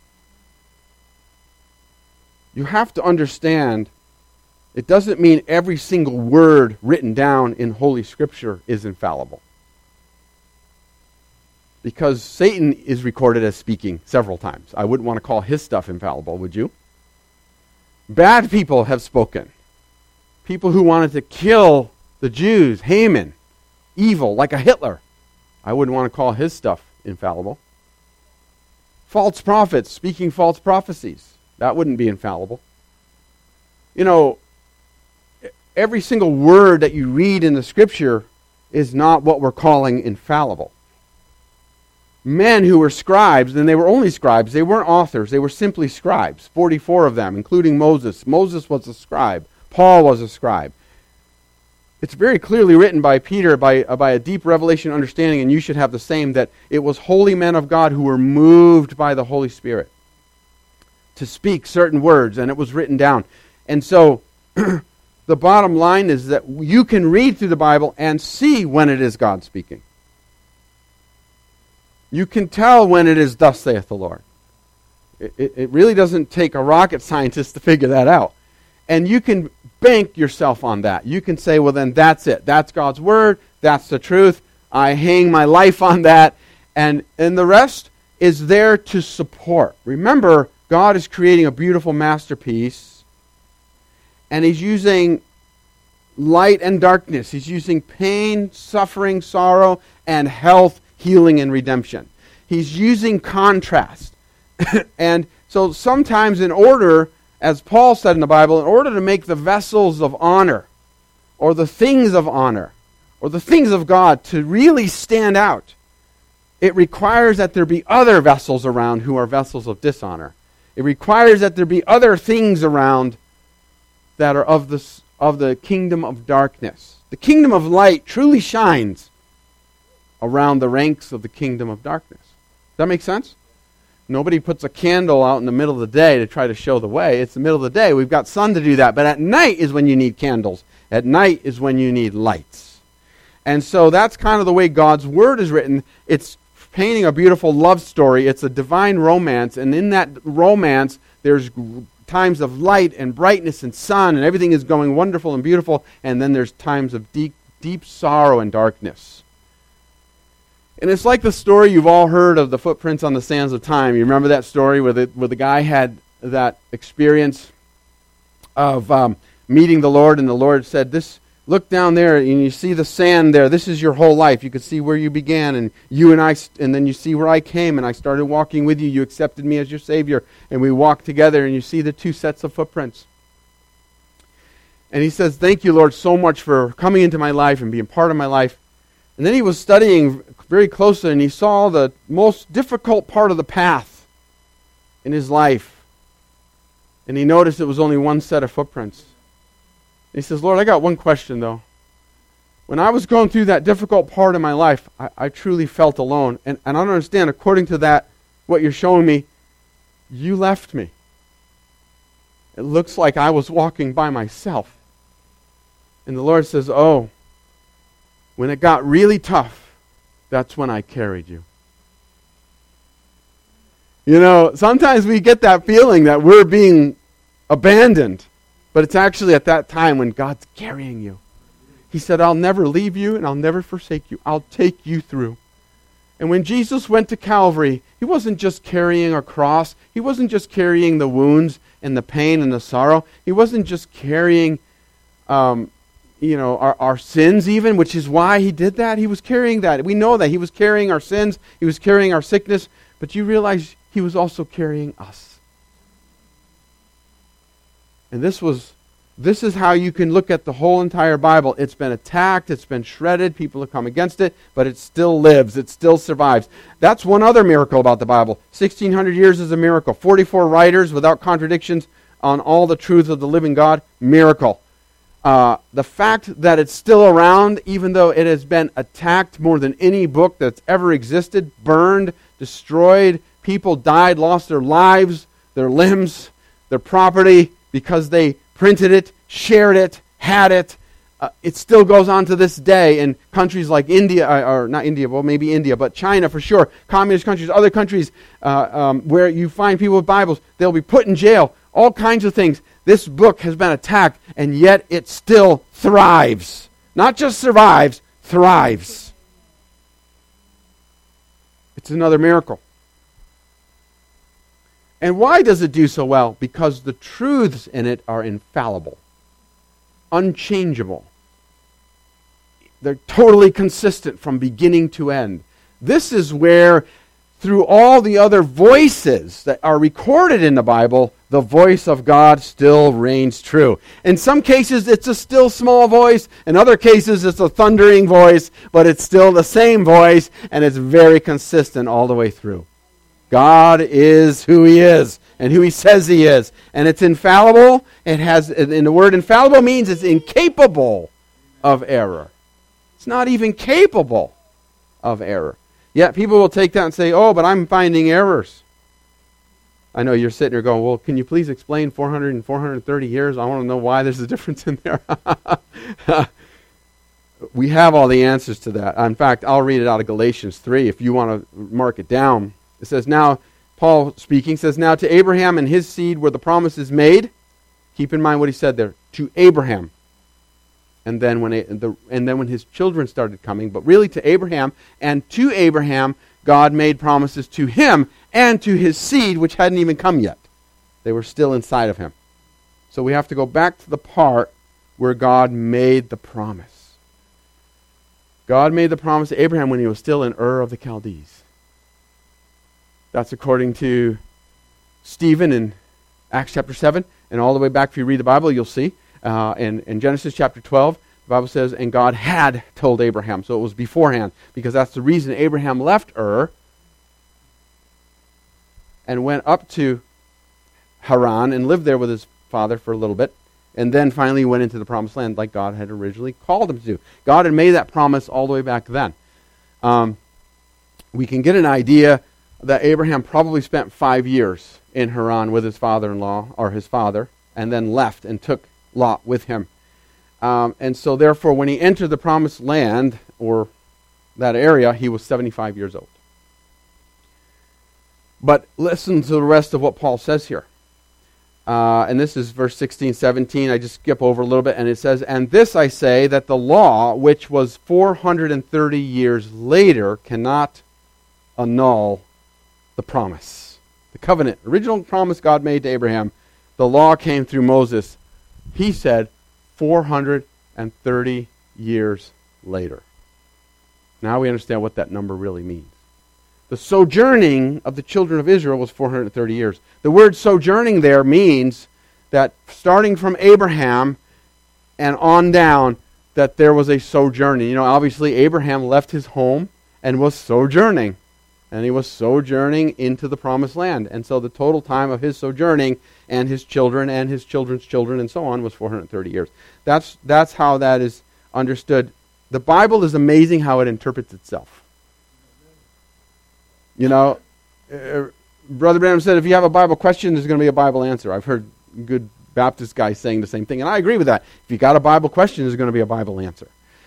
you have to understand it doesn't mean every single word written down in Holy Scripture is infallible. Because Satan is recorded as speaking several times. I wouldn't want to call his stuff infallible, would you? Bad people have spoken. People who wanted to kill the Jews, Haman, evil, like a Hitler. I wouldn't want to call his stuff infallible. False prophets speaking false prophecies. That wouldn't be infallible. Every single word that you read in the Scripture is not what we're calling infallible. Men who were scribes, and they were only scribes, they weren't authors, they were simply scribes, 44 of them, including Moses. Moses was a scribe. Paul was a scribe. It's very clearly written by Peter by a deep revelation understanding, and you should have the same, that it was holy men of God who were moved by the Holy Spirit to speak certain words, and it was written down. And so the bottom line is that you can read through the Bible and see when it is God speaking. You can tell when it is thus saith the Lord. It really doesn't take a rocket scientist to figure that out. And you can bank yourself on that. You can say, well, then that's it. That's God's Word. That's the truth. I hang my life on that. And the rest is there to support. Remember, God is creating a beautiful masterpiece. And He's using light and darkness. He's using pain, suffering, sorrow, and health, healing, and redemption. He's using contrast. And so sometimes in order, as Paul said in the Bible, in order to make the vessels of honor, or the things of honor, or the things of God to really stand out, it requires that there be other vessels around who are vessels of dishonor. It requires that there be other things around that are of the kingdom of darkness. The kingdom of light truly shines around the ranks of the kingdom of darkness. Does that make sense? Nobody puts a candle out in the middle of the day to try to show the way. It's the middle of the day. We've got sun to do that. But at night is when you need candles. At night is when you need lights. And so that's kind of the way God's Word is written. It's painting a beautiful love story. It's a divine romance. And in that romance, there's times of light and brightness and sun, and everything is going wonderful and beautiful. And then there's times of deep, deep sorrow and darkness. And it's like the story you've all heard of the footprints on the sands of time. You remember that story where the guy had that experience of meeting the Lord, and the Lord said, look down there, and you see the sand there. This is your whole life. You can see where you began, and you and I, and then you see where I came, and I started walking with you. You accepted me as your Savior, and we walked together, and you see the two sets of footprints. And he says, thank you, Lord, so much for coming into my life and being part of my life. And then he was studying very closely, and he saw the most difficult part of the path in his life. And he noticed it was only one set of footprints. And he says, Lord, I got one question, though. When I was going through that difficult part of my life, I truly felt alone. And I don't understand, according to that, what you're showing me, you left me. It looks like I was walking by myself. And the Lord says, oh, when it got really tough, that's when I carried you. Sometimes we get that feeling that we're being abandoned, but it's actually at that time when God's carrying you. He said, I'll never leave you and I'll never forsake you. I'll take you through. And when Jesus went to Calvary, He wasn't just carrying a cross. He wasn't just carrying the wounds and the pain and the sorrow. He wasn't just carrying our sins even, which is why He did that. He was carrying that. We know that. He was carrying our sins. He was carrying our sickness. But you realize He was also carrying us. And this was This is how you can look at the whole entire Bible. It's been attacked, it's been shredded, people have come against it, but it still lives, it still survives. That's one other miracle about the Bible. 1,600 years is a miracle. 44 writers without contradictions on all the truths of the living God, miracle. The fact that it's still around, even though it has been attacked more than any book that's ever existed, burned, destroyed, people died, lost their lives, their limbs, their property, because they printed it, shared it, had it. It still goes on to this day in countries like India, or not India, well maybe India, but China for sure, communist countries, other countries where you find people with Bibles, they'll be put in jail, all kinds of things. This book has been attacked, and yet it still thrives. Not just survives, thrives. It's another miracle. And why does it do so well? Because the truths in it are infallible, unchangeable. They're totally consistent from beginning to end. This is where, through all the other voices that are recorded in the Bible, the voice of God still reigns true. In some cases, it's a still small voice. In other cases, it's a thundering voice, but it's still the same voice, and it's very consistent all the way through. God is who He is and who He says He is. And it's infallible. It has, and the word infallible means it's incapable of error. It's not even capable of error. Yet people will take that and say, oh, but I'm finding errors. I know you're sitting there going, well, can you please explain 400 and 430 years? I want to know why there's a difference in there. We have all the answers to that. In fact, I'll read it out of Galatians 3 if you want to mark it down. It says, now, Paul speaking, says, now to Abraham and his seed were the promises made. Keep in mind what he said there. To Abraham. And then when his children started coming, but really to Abraham, and to Abraham, God made promises to him and to his seed, which hadn't even come yet. They were still inside of him. So we have to go back to the part where God made the promise. God made the promise to Abraham when he was still in Ur of the Chaldees. That's according to Stephen in Acts chapter 7. And all the way back, if you read the Bible, you'll see. In Genesis chapter 12, the Bible says, and God had told Abraham. So it was beforehand. Because that's the reason Abraham left Ur and went up to Haran and lived there with his father for a little bit. And then finally went into the promised land like God had originally called him to do. God had made that promise all the way back then. We can get an idea that Abraham probably spent 5 years in Haran with his father-in-law, or his father, and then left and took Lot with him. And so therefore, when he entered the promised land, or that area, he was 75 years old. But listen to the rest of what Paul says here. And this is verse 16, 17. I just skip over a little bit, and it says, and this I say, that the law, which was 430 years later, cannot annul the promise. The covenant, original promise God made to Abraham, the law came through Moses. He said 430 years later. Now we understand what that number really means. The sojourning of the children of Israel was 430 years. The word sojourning there means that starting from Abraham and on down, that there was a sojourning. You know, obviously Abraham left his home and was sojourning. And he was sojourning into the promised land. And so the total time of his sojourning and his children and his children's children and so on was 430 years. That's how that is understood. The Bible is amazing how it interprets itself. You know, Brother Branham said if you have a Bible question, there's going to be a Bible answer. I've heard good Baptist guys saying the same thing, and I agree with that. If you got a Bible question, there's going to be a Bible answer.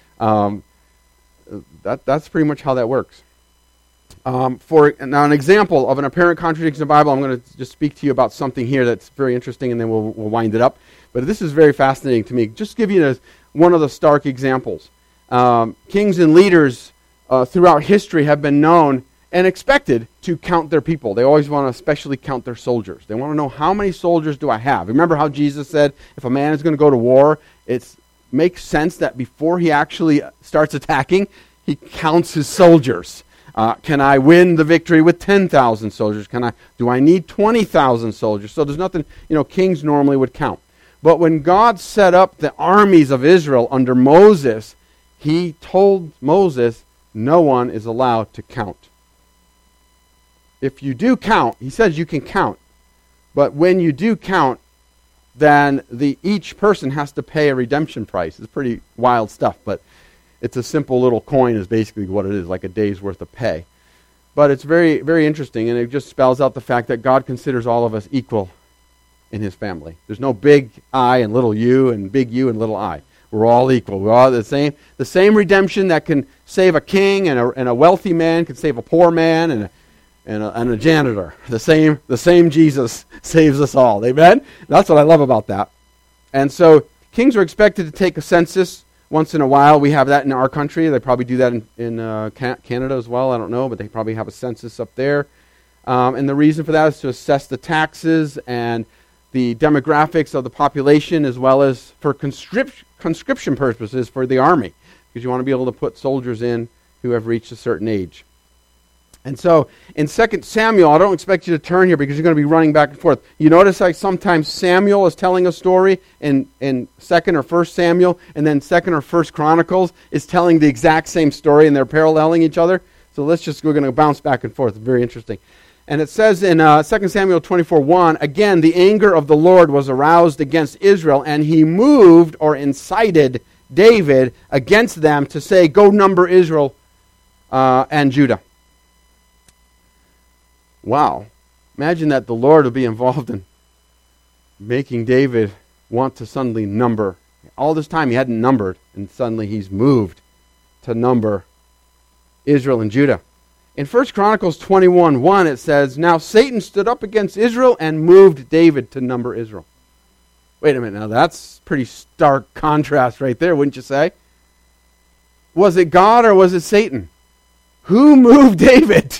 That's pretty much how that works. For now, an example of an apparent contradiction in the Bible, I'm going to just speak to you about something here that's very interesting, and then we'll wind it up. But this is very fascinating to me. Just give you one of the stark examples. Kings and leaders throughout history have been known and expected to count their people. They always want to especially count their soldiers. They want to know, how many soldiers do I have? Remember how Jesus said, if a man is going to go to war, it makes sense that before he actually starts attacking, he counts his soldiers. Can I win the victory with 10,000 soldiers? Do I need 20,000 soldiers? So there's nothing, kings normally would count. But when God set up the armies of Israel under Moses, he told Moses, no one is allowed to count. If you do count, he says you can count. But when you do count, then each person has to pay a redemption price. It's pretty wild stuff, but it's a simple little coin is basically what it is, like a day's worth of pay. But it's very, very interesting, and it just spells out the fact that God considers all of us equal in his family. There's no big I and little u and big U and little I. We're all equal. We're all the same. The same redemption that can save a king and a wealthy man can save a poor man and a janitor. The same Jesus saves us all. Amen? That's what I love about that. And so kings are expected to take a census once in a while. We have that in our country. They probably do that in Canada as well. I don't know, but they probably have a census up there. And the reason for that is to assess the taxes and the demographics of the population, as well as for conscription purposes for the army, because you want to be able to put soldiers in who have reached a certain age. And so in 2 Samuel, I don't expect you to turn here because you're going to be running back and forth. You notice like sometimes Samuel is telling a story in 2 or 1 Samuel, and then 2 or 1 Chronicles is telling the exact same story, and they're paralleling each other. So we're going to bounce back and forth. It's very interesting. And it says in 2 Samuel 24:1, again, the anger of the Lord was aroused against Israel, and he moved or incited David against them to say, go number Israel and Judah. Wow. Imagine that the Lord would be involved in making David want to suddenly number. All this time he hadn't numbered, and suddenly he's moved to number Israel and Judah. In 1 Chronicles 21:1 it says, now Satan stood up against Israel and moved David to number Israel. Wait a minute, now that's pretty stark contrast right there, wouldn't you say? Was it God or was it Satan? Who moved David?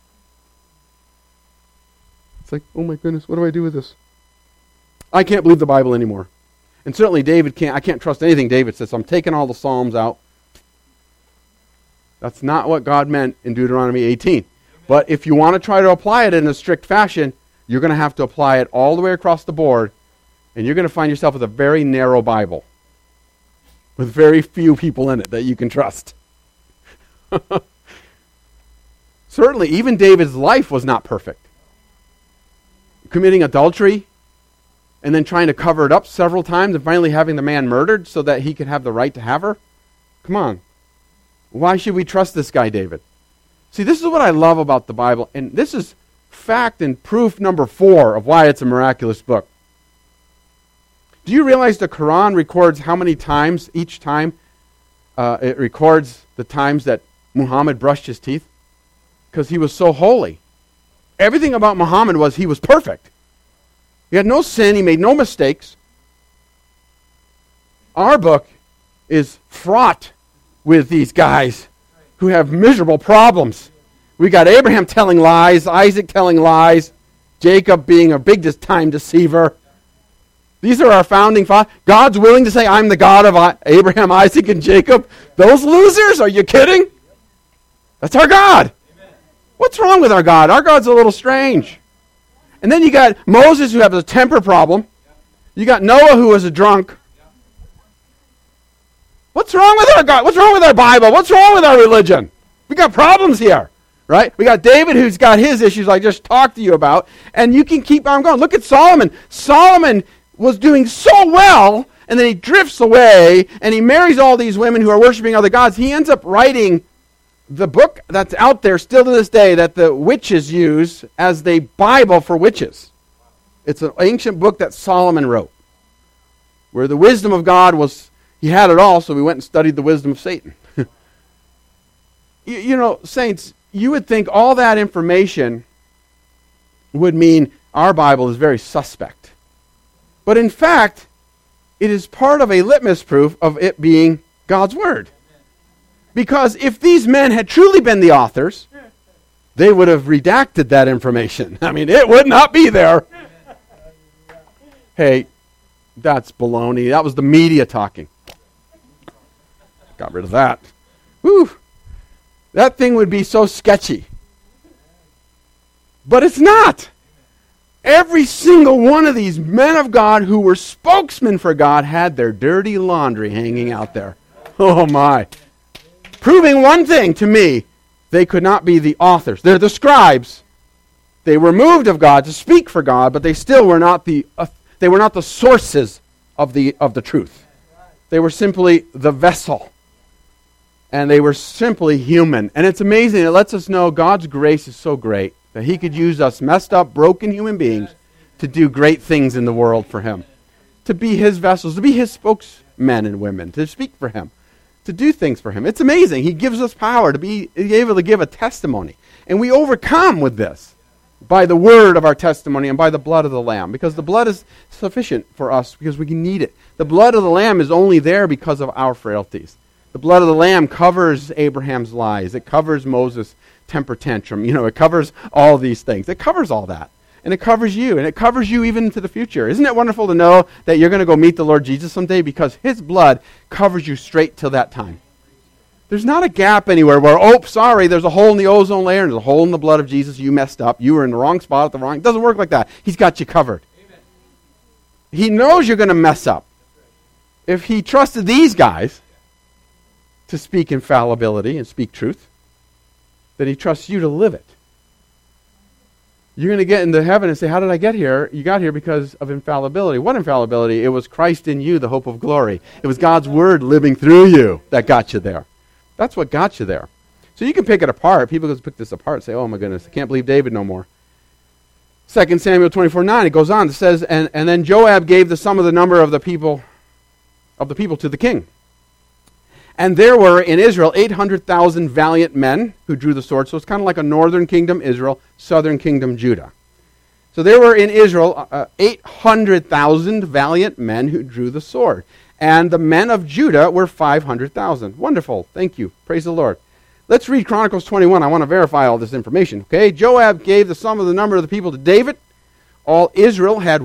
It's like, oh my goodness, what do I do with this? I can't believe the Bible anymore. And certainly I can't trust anything David says, so I'm taking all the Psalms out. That's not what God meant in Deuteronomy 18. But if you want to try to apply it in a strict fashion, you're going to have to apply it all the way across the board, and you're going to find yourself with a very narrow Bible with very few people in it that you can trust. Certainly, even David's life was not perfect. Committing adultery and then trying to cover it up several times and finally having the man murdered so that he could have the right to have her. Come on. Why should we trust this guy, David? See, this is what I love about the Bible, and this is fact and proof number 4 of why it's a miraculous book. Do you realize the Quran records how many times each time it records the times that Muhammad brushed his teeth? Because he was so holy. Everything about Muhammad was he was perfect. He had no sin. He made no mistakes. Our book is fraught with these guys who have miserable problems. We got Abraham telling lies, Isaac telling lies, Jacob being a big time deceiver. These are our founding fathers. God's willing to say, I'm the God of Abraham, Isaac, and Jacob. Those losers? Are you kidding? That's our God. What's wrong with our God? Our God's a little strange. And then you got Moses, who has a temper problem. You got Noah, who was a drunk. What's wrong with our God? What's wrong with our Bible? What's wrong with our religion? We got problems here, right? We got David, who's got his issues I just talked to you about, and you can keep on going. Look at Solomon. Solomon was doing so well, and then he drifts away, and he marries all these women who are worshiping other gods. He ends up writing the book that's out there still to this day that the witches use as the Bible for witches. It's an ancient book that Solomon wrote, where the wisdom of God was, he had it all, so we went and studied the wisdom of Satan. you know, saints, you would think all that information would mean our Bible is very suspect. But in fact, it is part of a litmus proof of it being God's Word. Because if these men had truly been the authors, they would have redacted that information. I mean, it would not be there. Hey, that's baloney. That was the media talking. Got rid of that. Whew. That thing would be so sketchy. But it's not. Every single one of these men of God who were spokesmen for God had their dirty laundry hanging out there. Oh my. Proving one thing to me, they could not be the authors. They're the scribes. They were moved of God to speak for God, but they still were not the sources of the truth. They were simply the vessel. And they were simply human. And it's amazing. It lets us know God's grace is so great that He could use us messed up, broken human beings to do great things in the world for Him. To be His vessels, to be His spokesmen and women, to speak for Him, to do things for Him. It's amazing. He gives us power to be able to give a testimony. And we overcome with this by the word of our testimony and by the blood of the Lamb. Because the blood is sufficient for us because we can need it. The blood of the Lamb is only there because of our frailties. The blood of the Lamb covers Abraham's lies. It covers Moses' temper tantrum. It covers all these things. It covers all that. And it covers you. And it covers you even into the future. Isn't it wonderful to know that you're going to go meet the Lord Jesus someday because His blood covers you straight till that time? There's not a gap anywhere where, sorry, there's a hole in the ozone layer and there's a hole in the blood of Jesus. You messed up. You were in the wrong spot at the wrong... It doesn't work like that. He's got you covered. Amen. He knows you're going to mess up. If He trusted these guys to speak infallibility and speak truth, then He trusts you to live it. You're going to get into heaven and say, how did I get here? You got here because of infallibility. What infallibility? It was Christ in you, the hope of glory. It was God's word living through you that got you there. That's what got you there. So you can pick it apart. People can pick this apart and say, oh my goodness, I can't believe David no more. 2 Samuel 24:9, it goes on. It says, and then Joab gave the sum of the number of the people to the king. And there were in Israel 800,000 valiant men who drew the sword. So it's kind of like a northern kingdom Israel, southern kingdom Judah. So there were in Israel 800,000 valiant men who drew the sword. And the men of Judah were 500,000. Wonderful. Thank you. Praise the Lord. Let's read Chronicles 21. I want to verify all this information. Okay, Joab gave the sum of the number of the people to David. All Israel had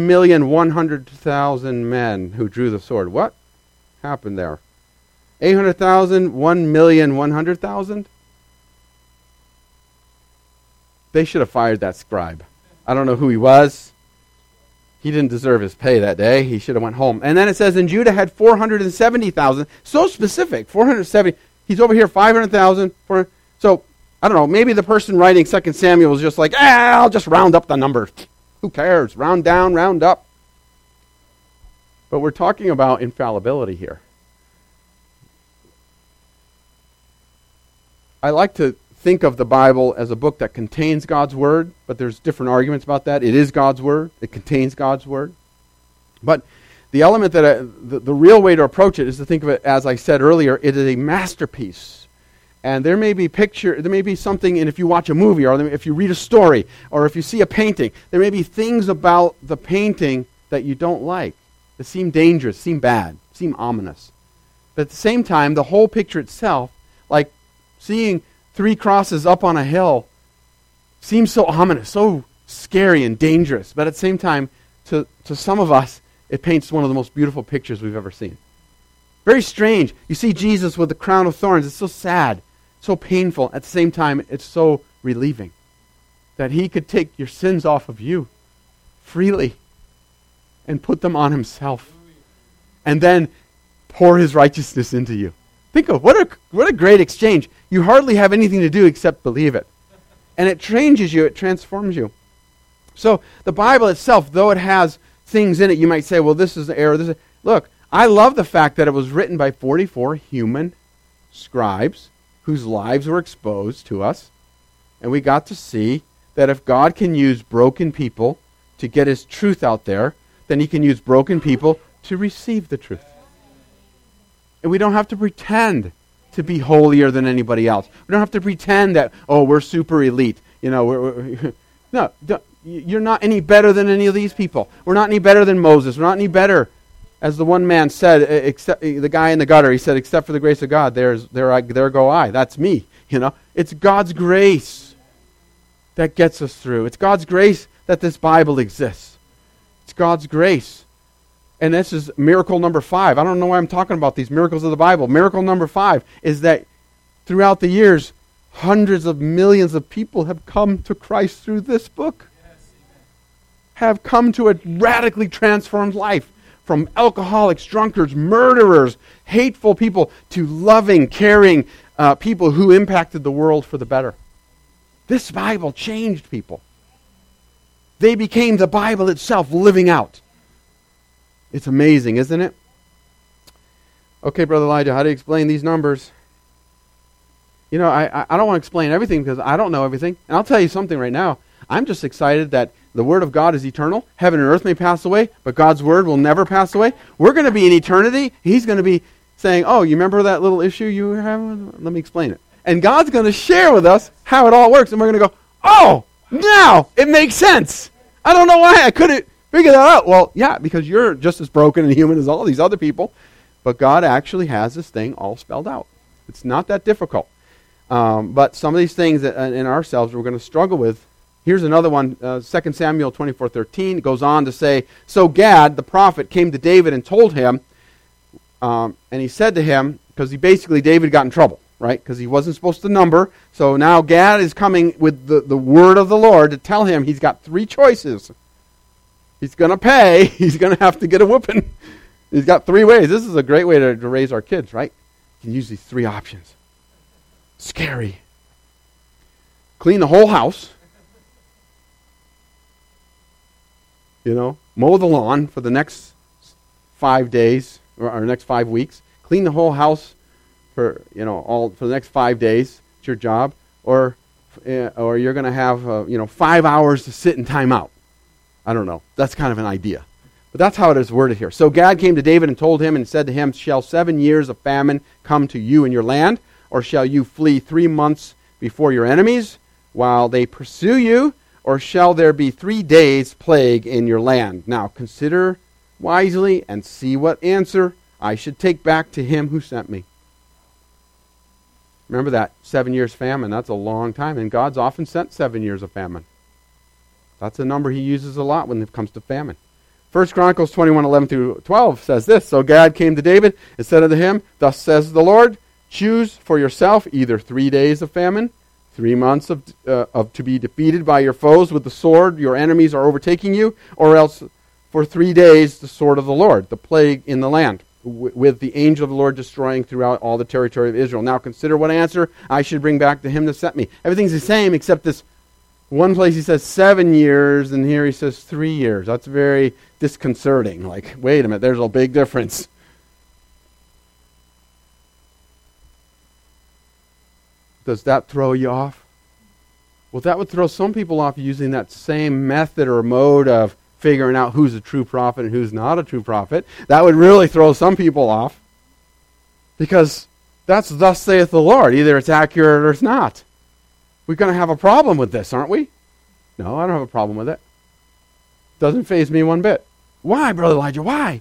1,100,000 men who drew the sword. What happened there? 800,000, 1,100,000? They should have fired that scribe. I don't know who he was. He didn't deserve his pay that day. He should have went home. And then it says, and Judah had 470,000. So specific. 470. He's over here, 500,000. So, I don't know. Maybe the person writing 2 Samuel was just like, I'll just round up the numbers. Who cares? Round down, round up. But we're talking about infallibility here. I like to think of the Bible as a book that contains God's Word, but there's different arguments about that. It is God's Word. It contains God's Word. But the element that the real way to approach it is to think of it, as I said earlier, it is a masterpiece. And there may be something, and if you watch a movie, or if you read a story, or if you see a painting, there may be things about the painting that you don't like, that seem dangerous, seem bad, seem ominous. But at the same time, the whole picture itself, like seeing 3 crosses up on a hill, seems so ominous, so scary and dangerous. But at the same time, to some of us, it paints one of the most beautiful pictures we've ever seen. Very strange. You see Jesus with the crown of thorns. It's so sad, so painful. At the same time, it's so relieving that He could take your sins off of you freely and put them on Himself and then pour His righteousness into you. Think of what a great exchange. You hardly have anything to do except believe it. And it changes you. It transforms you. So the Bible itself, though it has things in it, you might say, well, this is the error. Look, I love the fact that it was written by 44 human scribes whose lives were exposed to us. And we got to see that if God can use broken people to get His truth out there, then He can use broken people to receive the truth. And we don't have to pretend to be holier than anybody else. We don't have to pretend that, we're super elite. No, you're not any better than any of these people. We're not any better than Moses. We're not any better. As the one man said, except the guy in the gutter, he said, except for the grace of God, there go I. That's me. It's God's grace that gets us through. It's God's grace that this Bible exists. It's God's grace. And this is miracle number 5. I don't know why I'm talking about these miracles of the Bible. Miracle number 5 is that throughout the years, hundreds of millions of people have come to Christ through this book. have come to a radically transformed life. From alcoholics, drunkards, murderers, hateful people, to loving, caring people who impacted the world for the better. This Bible changed people. They became the Bible itself living out. It's amazing, isn't it? Okay, Brother Elijah, how do you explain these numbers? You know, I don't want to explain everything because I don't know everything. And I'll tell you something right now. I'm just excited that the Word of God is eternal. Heaven and earth may pass away, but God's Word will never pass away. We're going to be in eternity. He's going to be saying, oh, you remember that little issue you were having? Let me explain it. And God's going to share with us how it all works. And we're going to go, oh, now it makes sense. I don't know why I couldn't figure that out. Well, yeah, because you're just as broken and human as all these other people. But God actually has this thing all spelled out. It's not that difficult. But some of these things that, in ourselves we're going to struggle with. Here's another one, 2 Samuel 24:13 goes on to say, so Gad, the prophet, came to David and told him, and he said to him, because David got in trouble, right? Because he wasn't supposed to number. So now Gad is coming with the word of the Lord to tell him he's got three choices. He's going to pay. He's going to have to get a whooping. He's got three ways. This is a great way to raise our kids, right? You can use these three options. Scary. Clean the whole house. Mow the lawn for the next 5 days or next 5 weeks. Clean the whole house for the next 5 days. It's your job, or you're going to have 5 hours to sit in time out. I don't know. That's kind of an idea, but that's how it is worded here. So Gad came to David and told him and said to him, "Shall 7 years of famine come to you and your land, or shall you flee 3 months before your enemies while they pursue you?" Or shall there be 3 days plague in your land? Now consider wisely and see what answer I should take back to him who sent me. Remember that 7 years famine, that's a long time. And God's often sent 7 years of famine. That's a number he uses a lot when it comes to famine. 1 Chronicles 21:11-12 says this, so Gad came to David and said unto him, thus says the Lord, choose for yourself either 3 days of famine, 3 months of to be defeated by your foes with the sword, your enemies are overtaking you, or else for 3 days the sword of the Lord, the plague in the land, with the angel of the Lord destroying throughout all the territory of Israel. Now consider what answer I should bring back to him that sent me. Everything's the same except this one place he says 7 years, and here he says 3 years. That's very disconcerting. Like, wait a minute, there's a big difference. Does that throw you off? Well, that would throw some people off using that same method or mode of figuring out who's a true prophet and who's not a true prophet. That would really throw some people off. Because that's thus saith the Lord. Either it's accurate or it's not. We're going to have a problem with this, aren't we? No, I don't have a problem with it. Doesn't faze me one bit. Why, Brother Elijah? Why?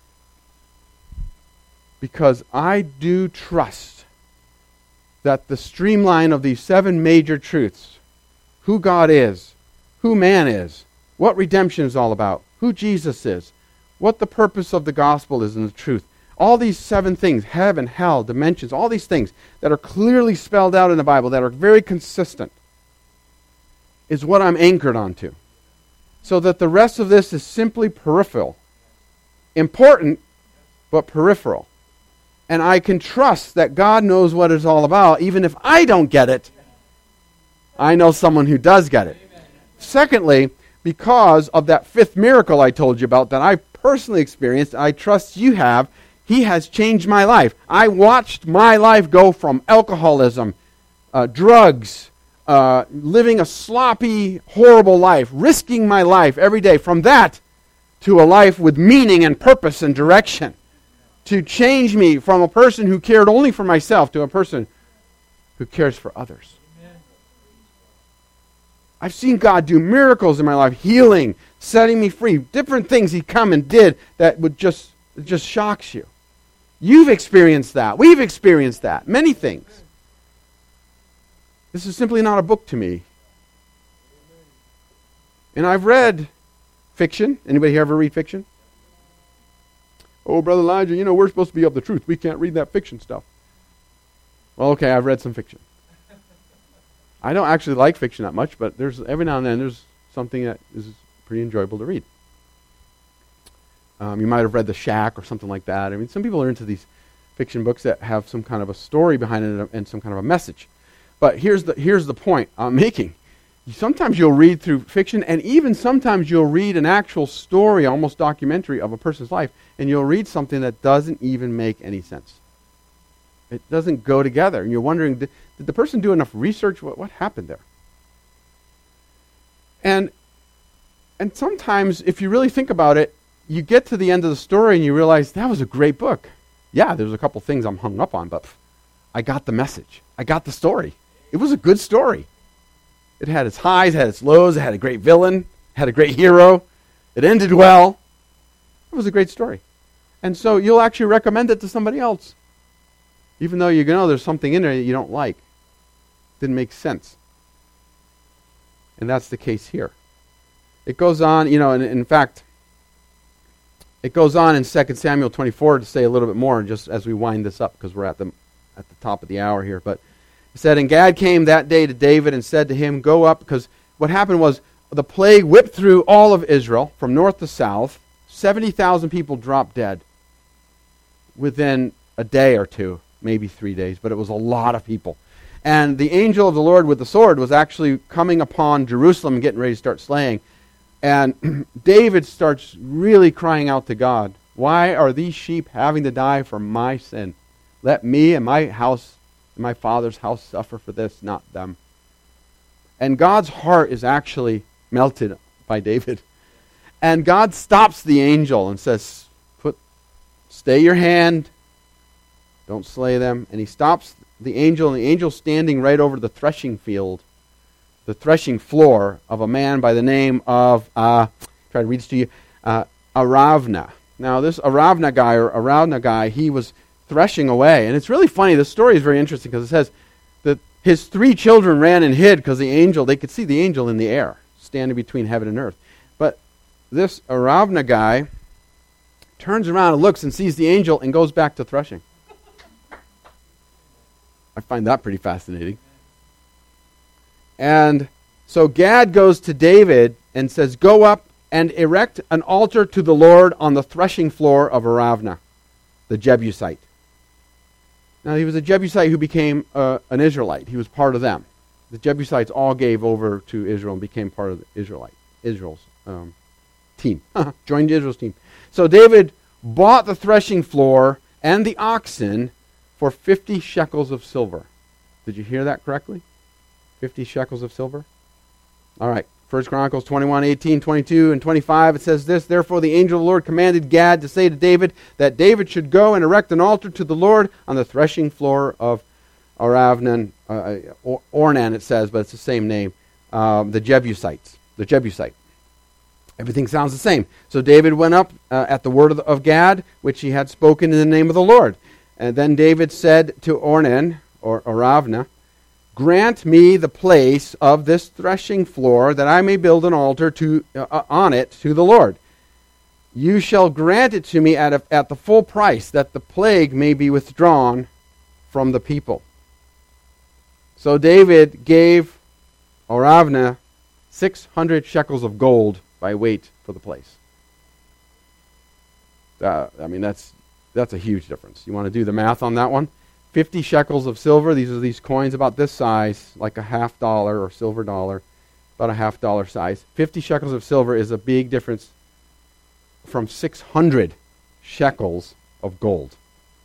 Because I do trust that the streamline of these 7 major truths, who God is, who man is, what redemption is all about, who Jesus is, what the purpose of the gospel is and the truth, all these 7 things, heaven, hell, dimensions, all these things that are clearly spelled out in the Bible, that are very consistent, is what I'm anchored onto. So that the rest of this is simply peripheral. Important, but peripheral. And I can trust that God knows what it's all about. Even if I don't get it, I know someone who does get it. Amen. Secondly, because of that 5th miracle I told you about that I personally experienced, I trust you have, he has changed my life. I watched my life go from alcoholism, drugs, living a sloppy, horrible life, risking my life every day, from that to a life with meaning and purpose and direction. To change me from a person who cared only for myself to a person who cares for others. Amen. I've seen God do miracles in my life, healing, setting me free, different things he come and did that would just shocks you. You've experienced that. We've experienced that. Many things. This is simply not a book to me. And I've read fiction. Anybody here ever read fiction? Oh, Brother Elijah, we're supposed to be of the truth. We can't read that fiction stuff. Well, okay, I've read some fiction. I don't actually like fiction that much, but there's every now and then there's something that is pretty enjoyable to read. You might have read The Shack or something like that. I mean, some people are into these fiction books that have some kind of a story behind it and some kind of a message. But here's the point I'm making. Sometimes you'll read through fiction, and even sometimes you'll read an actual story, almost documentary, of a person's life, and you'll read something that doesn't even make any sense. It doesn't go together, and you're wondering, did the person do enough research? What happened there? And sometimes, if you really think about it, you get to the end of the story and you realize, that was a great book. Yeah, there's a couple things I'm hung up on, but I got the message. I got the story. It was a good story. It had its highs, had its lows, it had a great villain, had a great hero. It ended well. It was a great story. And so you'll actually recommend it to somebody else, even though you know there's something in there that you don't like. Didn't make sense. And that's the case here. It goes on, and in fact, it goes on in 2 Samuel 24 to say a little bit more, just as we wind this up, because we're at the top of the hour here. But it said, and Gad came that day to David and said to him, go up, because what happened was the plague whipped through all of Israel from north to south. 70,000 people dropped dead within a day or two, maybe 3 days, but it was a lot of people. And the angel of the Lord with the sword was actually coming upon Jerusalem and getting ready to start slaying. And David starts really crying out to God, why are these sheep having to die for my sin? Let me and my house, and my father's house suffer for this, not them. And God's heart is actually melted by David. And God stops the angel and says, stay your hand, don't slay them. And he stops the angel, and the angel's standing right over the threshing field, the threshing floor of a man by the name of, try to read this to you, Aravna. Now this Aravna guy, he was threshing away. And it's really funny, this story is very interesting because it says that his 3 children ran and hid because they could see the angel in the air, standing between heaven and earth. But this Aravna guy turns around and looks and sees the angel and goes back to threshing. I find that pretty fascinating. And so Gad goes to David and says, go up and erect an altar to the Lord on the threshing floor of Aravna, the Jebusite. Now, he was a Jebusite who became an Israelite. He was part of them. The Jebusites all gave over to Israel and became part of Israel's team. Joined Israel's team. So David bought the threshing floor and the oxen for 50 shekels of silver. Did you hear that correctly? 50 shekels of silver? All right. 1 Chronicles 21, 18, 22, and 25, it says this, therefore the angel of the Lord commanded Gad to say to David that David should go and erect an altar to the Lord on the threshing floor of Ornan, it says, but it's the same name, the Jebusite. Everything sounds the same. So David went up at the word of Gad, which he had spoken in the name of the Lord. And then David said to Ornan, or Aravna, grant me the place of this threshing floor, that I may build an altar on it to the Lord. You shall grant it to me at the full price, that the plague may be withdrawn from the people. So David gave Aravna 600 shekels of gold by weight for the place. That's a huge difference. You want to do the math on that one? 50 shekels of silver, these are these coins about this size, like a $50 or silver dollar, about a $50 size. 50 shekels of silver is a big difference from 600 shekels of gold.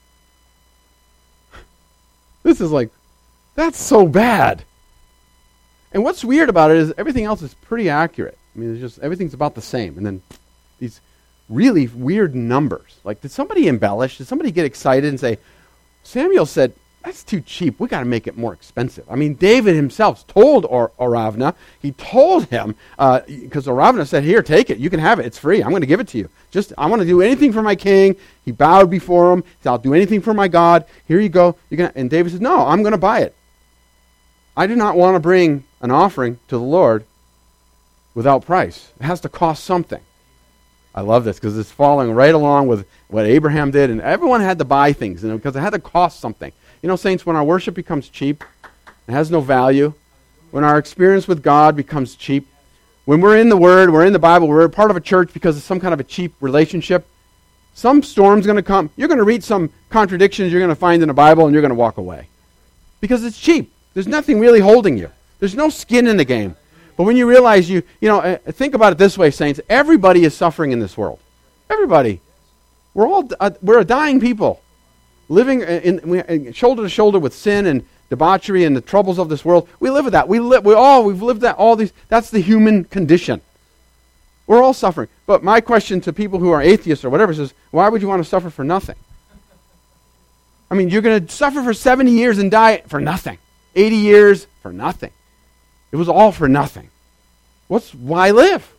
This is like, that's so bad. And what's weird about it is everything else is pretty accurate. I mean, it's just everything's about the same. And then these really weird numbers. Like, did somebody embellish? Did somebody get excited and say, Samuel said, that's too cheap. We got to make it more expensive. I mean, David himself told Aravna, he told him, because Aravna said, here, take it. You can have it. It's free. I'm going to give it to you. I want to do anything for my king. He bowed before him. He said, I'll do anything for my God. Here you go. And David said, no, I'm going to buy it. I do not want to bring an offering to the Lord without price. It has to cost something. I love this because it's following right along with what Abraham did, and everyone had to buy things because it had to cost something. You know, saints, when our worship becomes cheap, it has no value. When our experience with God becomes cheap, When we're in the Word, we're in the Bible, we're part of a church because of some kind of a cheap relationship, some storm's going to come. You're going to read some contradictions you're going to find in the Bible, and you're going to walk away. Because it's cheap. There's nothing really holding you. There's no skin in the game. But when you realize think about it this way, saints. Everybody is suffering in this world. Everybody. We're a dying people, living shoulder to shoulder with sin and debauchery and the troubles of this world. We live with that. We've lived that. All these. That's the human condition. We're all suffering. But my question to people who are atheists or whatever is, why would you want to suffer for nothing? I mean, you're going to suffer for 70 years and die for nothing. 80 years for nothing. It was all for nothing. Why live?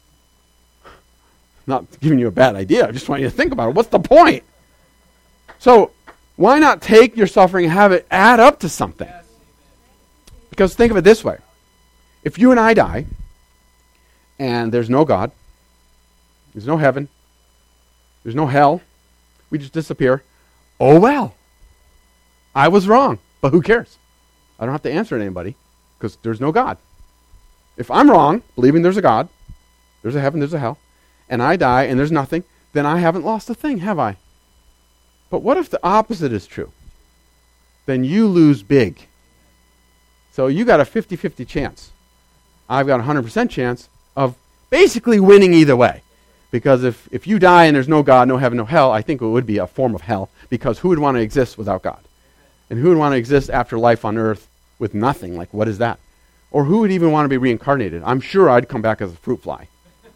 Not giving you a bad idea. I just want you to think about it. What's the point? So, why not take your suffering and have it add up to something? Because think of it this way. If you and I die, and there's no God, there's no heaven, there's no hell, we just disappear, oh well. I was wrong, but who cares? I don't have to answer to anybody because there's no God. If I'm wrong, believing there's a God, there's a heaven, there's a hell, and I die and there's nothing, then I haven't lost a thing, have I? But what if the opposite is true? Then you lose big. So you got a 50-50 chance. I've got a 100% chance of basically winning either way. Because if you die and there's no God, no heaven, no hell, I think it would be a form of hell. Because who would want to exist without God? And who would want to exist after life on earth with nothing? Like, what is that? Or who would even want to be reincarnated? I'm sure I'd come back as a fruit fly.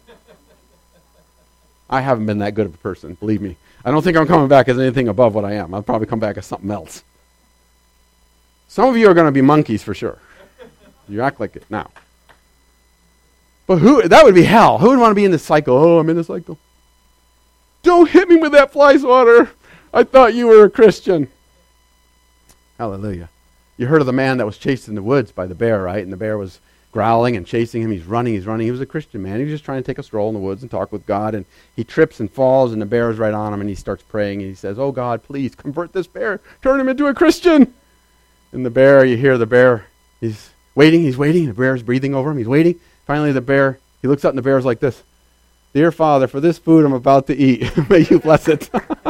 I haven't been that good of a person, believe me. I don't think I'm coming back as anything above what I am. I'll probably come back as something else. Some of you are going to be monkeys for sure. You act like it now. But that would be hell. Who would want to be in this cycle? Oh, I'm in the cycle. Don't hit me with that fly swatter. I thought you were a Christian. Hallelujah. You heard of the man that was chased in the woods by the bear, right? And the bear was growling and chasing him. He's running. He was a Christian man. He was just trying to take a stroll in the woods and talk with God. And he trips and falls, and the bear is right on him. And he starts praying. And he says, oh, God, please convert this bear. Turn him into a Christian. And the bear, you hear the bear. He's waiting. The bear is breathing over him. He's waiting. Finally, the bear, he looks up, and the bear is like this. Dear Father, for this food I'm about to eat, may you bless it.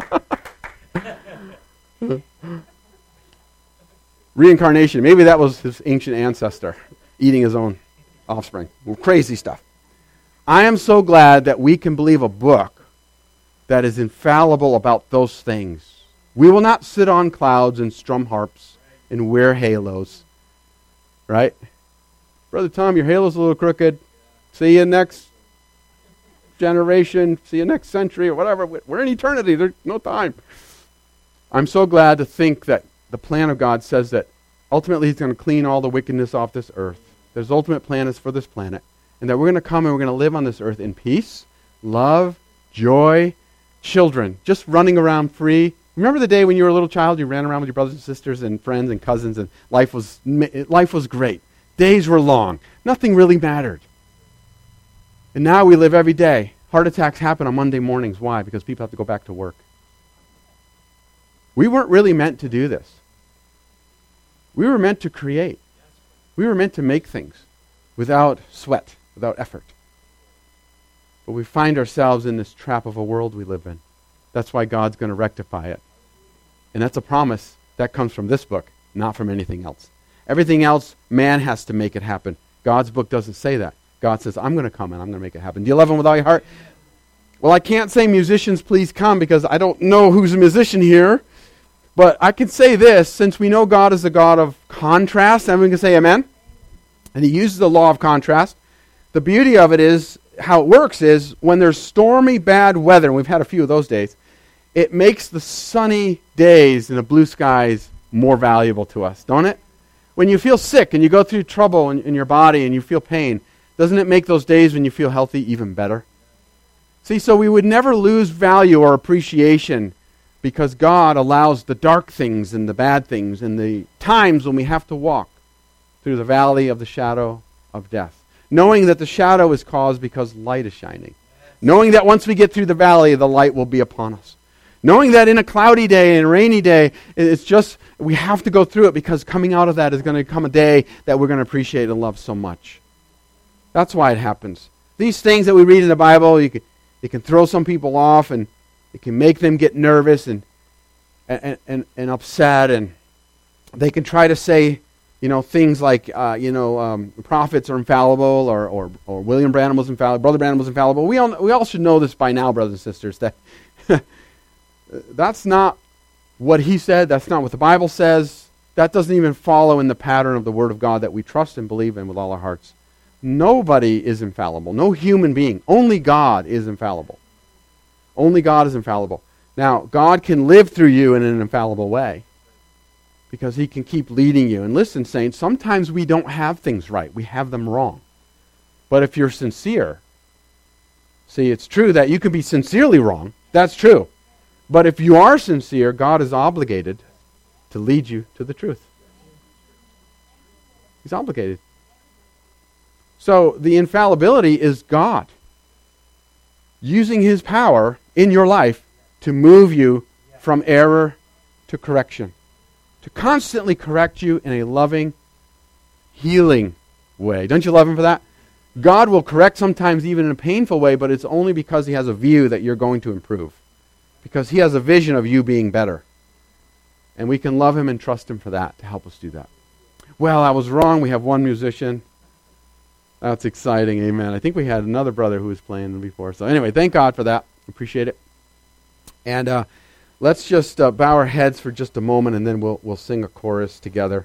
Reincarnation. Maybe that was his ancient ancestor eating his own offspring. Crazy stuff. I am so glad that we can believe a book that is infallible about those things. We will not sit on clouds and strum harps and wear halos. Right? Brother Tom, your halo's a little crooked. See you next generation. See you next century or whatever. We're in eternity. There's no time. I'm so glad to think that the plan of God says that ultimately He's going to clean all the wickedness off this earth. His ultimate plan is for this planet. And that we're going to come and we're going to live on this earth in peace, love, joy, children, just running around free. Remember the day when you were a little child, you ran around with your brothers and sisters and friends and cousins, and life was great. Days were long. Nothing really mattered. And now we live every day. Heart attacks happen on Monday mornings. Why? Because people have to go back to work. We weren't really meant to do this. We were meant to create. We were meant to make things without sweat, without effort. But we find ourselves in this trap of a world we live in. That's why God's going to rectify it. And that's a promise that comes from this book, not from anything else. Everything else, man has to make it happen. God's book doesn't say that. God says, I'm going to come and I'm going to make it happen. Do you love Him with all your heart? Well, I can't say musicians, please come, because I don't know who's a musician here. But I can say this, since we know God is a God of contrast, and we can say amen. And He uses the law of contrast. The beauty of it is, how it works is, when there's stormy, bad weather, and we've had a few of those days, it makes the sunny days and the blue skies more valuable to us, don't it? When you feel sick and you go through trouble in your body and you feel pain, doesn't it make those days when you feel healthy even better? See, so we would never lose value or appreciation because God allows the dark things and the bad things and the times when we have to walk through the valley of the shadow of death. Knowing that the shadow is caused because light is shining. Knowing that once we get through the valley, the light will be upon us. Knowing that in a cloudy day and a rainy day, it's just, we have to go through it because coming out of that is going to come a day that we're going to appreciate and love so much. That's why it happens. These things that we read in the Bible, it can throw some people off, and it can make them get nervous and upset, and they can try to say, things like, prophets are infallible, or William Branham was infallible, Brother Branham was infallible. We all should know this by now, brothers and sisters, that that's not what he said. That's not what the Bible says. That doesn't even follow in the pattern of the Word of God that we trust and believe in with all our hearts. Nobody is infallible. No human being. Only God is infallible. Only God is infallible. Now, God can live through you in an infallible way because he can keep leading you. And listen, saints, sometimes we don't have things right. We have them wrong. But if you're sincere, see, it's true that you can be sincerely wrong. That's true. But if you are sincere, God is obligated to lead you to the truth. He's obligated. So the infallibility is God using his power in your life to move you from error to correction, to constantly correct you in a loving, healing way. Don't you love him for that? God will correct sometimes even in a painful way, but it's only because he has a view that you're going to improve, because he has a vision of you being better. And we can love him and trust him for that, to help us do that. Well, I was wrong. We have one musician. That's exciting, amen. I think we had another brother who was playing before. So anyway, thank God for that. Appreciate it. And let's just bow our heads for just a moment, and then we'll sing a chorus together.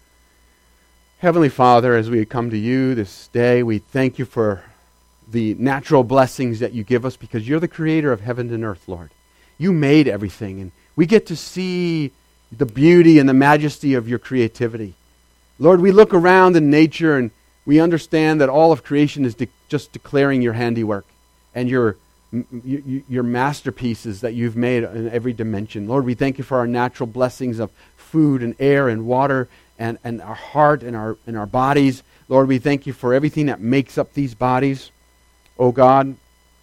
Heavenly Father, as we come to you this day, we thank you for the natural blessings that you give us, because you're the creator of heaven and earth, Lord. You made everything, and we get to see the beauty and the majesty of your creativity. Lord, we look around in nature, and we understand that all of creation is just declaring your handiwork and your masterpieces that you've made in every dimension. Lord, we thank you for our natural blessings of food and air and water and our heart and our bodies. Lord, we thank you for everything that makes up these bodies. Oh God,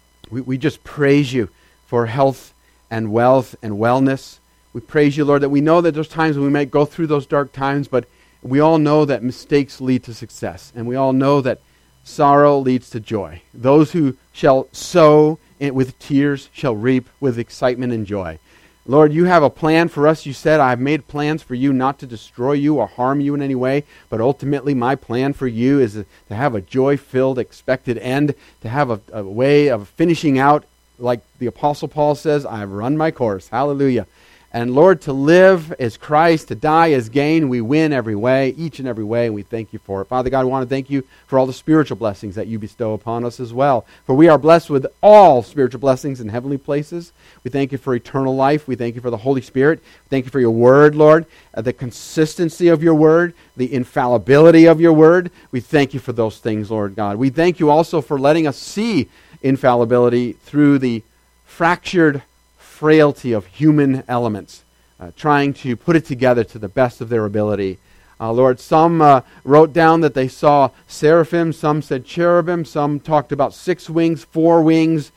we just praise you for health and wealth and wellness. We praise you, Lord, that we know that there's times when we might go through those dark times, but we all know that mistakes lead to success, and we all know that sorrow leads to joy. Those who shall sow with tears shall reap with excitement and joy. Lord, you have a plan for us. You said, I've made plans for you not to destroy you or harm you in any way, but ultimately my plan for you is to have a joy-filled, expected end, to have a way of finishing out, like the Apostle Paul says, I've run my course. Hallelujah. And Lord, to live is Christ, to die is gain. We win every way, each and every way, and we thank you for it. Father God, we want to thank you for all the spiritual blessings that you bestow upon us as well. For we are blessed with all spiritual blessings in heavenly places. We thank you for eternal life. We thank you for the Holy Spirit. Thank you for your word, Lord, the consistency of your word, the infallibility of your word. We thank you for those things, Lord God. We thank you also for letting us see infallibility through the fractured frailty of human elements, trying to put it together to the best of their ability. Lord, some wrote down that they saw seraphim, some said cherubim, some talked about 6 wings, 4 wings,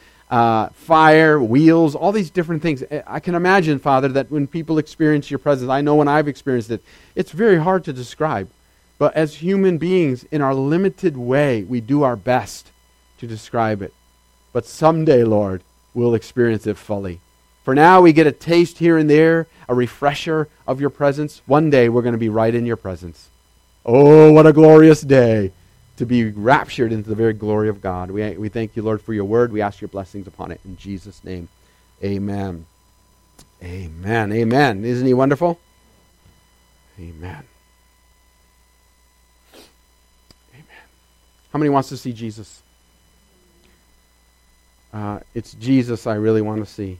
fire, wheels, all these different things. I can imagine, Father, that when people experience your presence, I know when I've experienced it, it's very hard to describe. But as human beings, in our limited way, we do our best to describe it. But someday, Lord, we'll experience it fully. For now, we get a taste here and there, a refresher of your presence. One day, we're going to be right in your presence. Oh, what a glorious day to be raptured into the very glory of God. We thank you, Lord, for your word. We ask your blessings upon it. In Jesus' name, amen. Amen. Amen. Isn't he wonderful? Amen. Amen. How many wants to see Jesus? It's Jesus I really want to see.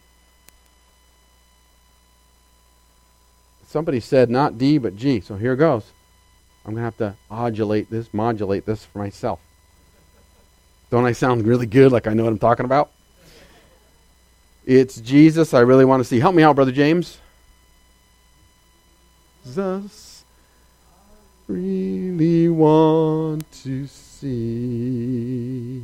Somebody said not D, but G. So here goes. I'm going to have to modulate this for myself. Don't I sound really good, like I know what I'm talking about? It's Jesus I really want to see. Help me out, Brother James. Jesus really want to see.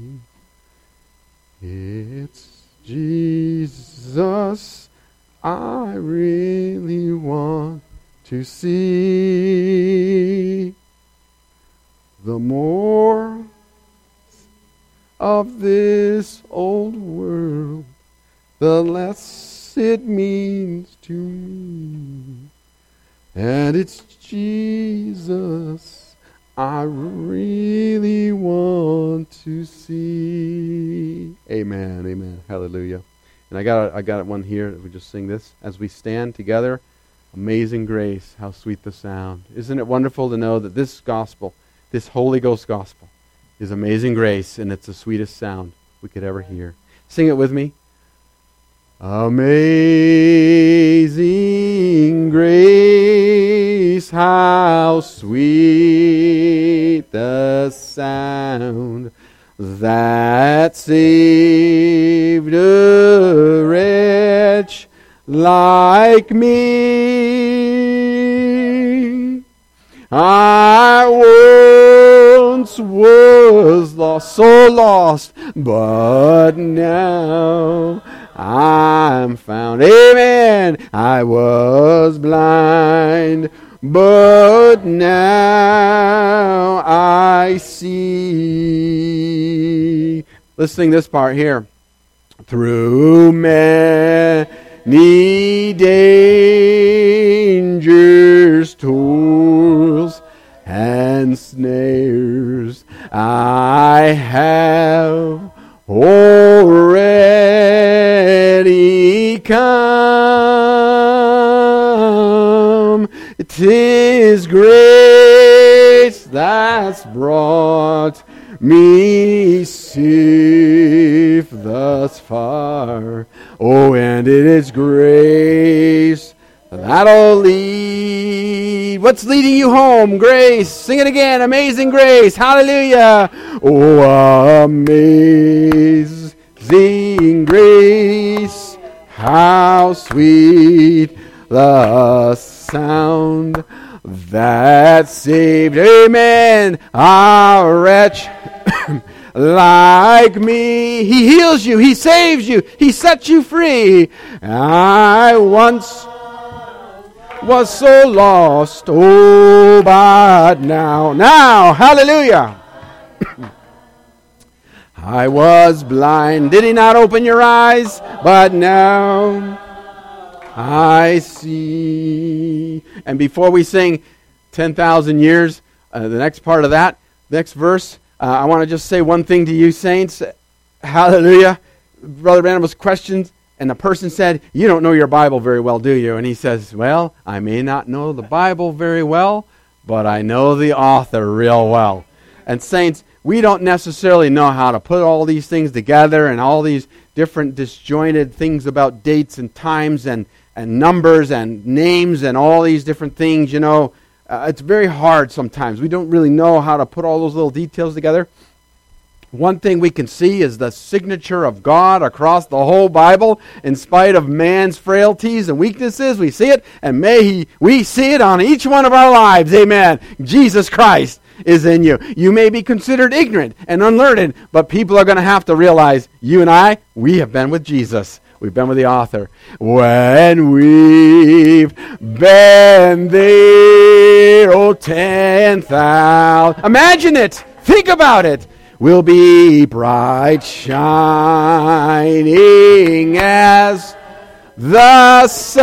It's Jesus I really want to see. The more of this old world, the less it means to me. And it's Jesus I really want to see. Amen, amen, hallelujah. And I got one here. We just sing this as we stand together. Amazing grace, how sweet the sound. Isn't it wonderful to know that this gospel, this Holy Ghost gospel, is amazing grace, and it's the sweetest sound we could ever hear. Sing it with me. Amazing grace, how sweet the sound that saved a wretch like me. I once was lost, so lost, but now I'm found. Amen. I was blind, but now I see. Let's sing this part here. Through many dangers, toils, and snares, I have already come. 'Tis grace that's brought me safe thus far. Oh, and it is grace that'll lead. What's leading you home? Grace. Sing it again. Amazing grace. Hallelujah. Oh, amazing grace. How sweet the sound that saved. Amen. A wretch like me. He heals you. He saves you. He sets you free. I once was so lost. Oh, but now, hallelujah. I was blind. Did he not open your eyes? But now I see. And before we sing 10,000 years, the next part of that, next verse, I want to just say one thing to you saints. Hallelujah. Brother Branham was questioned, and the person said, you don't know your Bible very well, do you? And he says, well, I may not know the Bible very well, but I know the author real well. And saints, we don't necessarily know how to put all these things together and all these different disjointed things about dates and times and numbers and names and all these different things, you know. It's very hard sometimes. We don't really know how to put all those little details together. One thing we can see is the signature of God across the whole Bible. In spite of man's frailties and weaknesses, we see it, and we see it on each one of our lives. Amen. Jesus Christ is in you. You may be considered ignorant and unlearned, but people are going to have to realize you and I, we have been with Jesus. We've been with the author. When we've been there, 10,000. Imagine it. Think about it. We'll be bright shining as the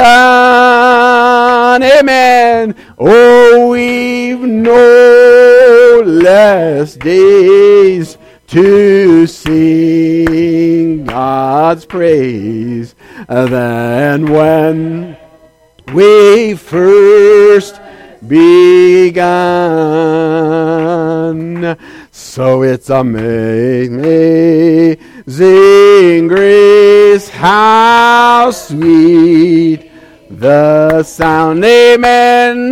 sun. Amen. Oh, we've no less days to sing God's praise than when we first begun. So it's amazing grace, how sweet the sound. Amen.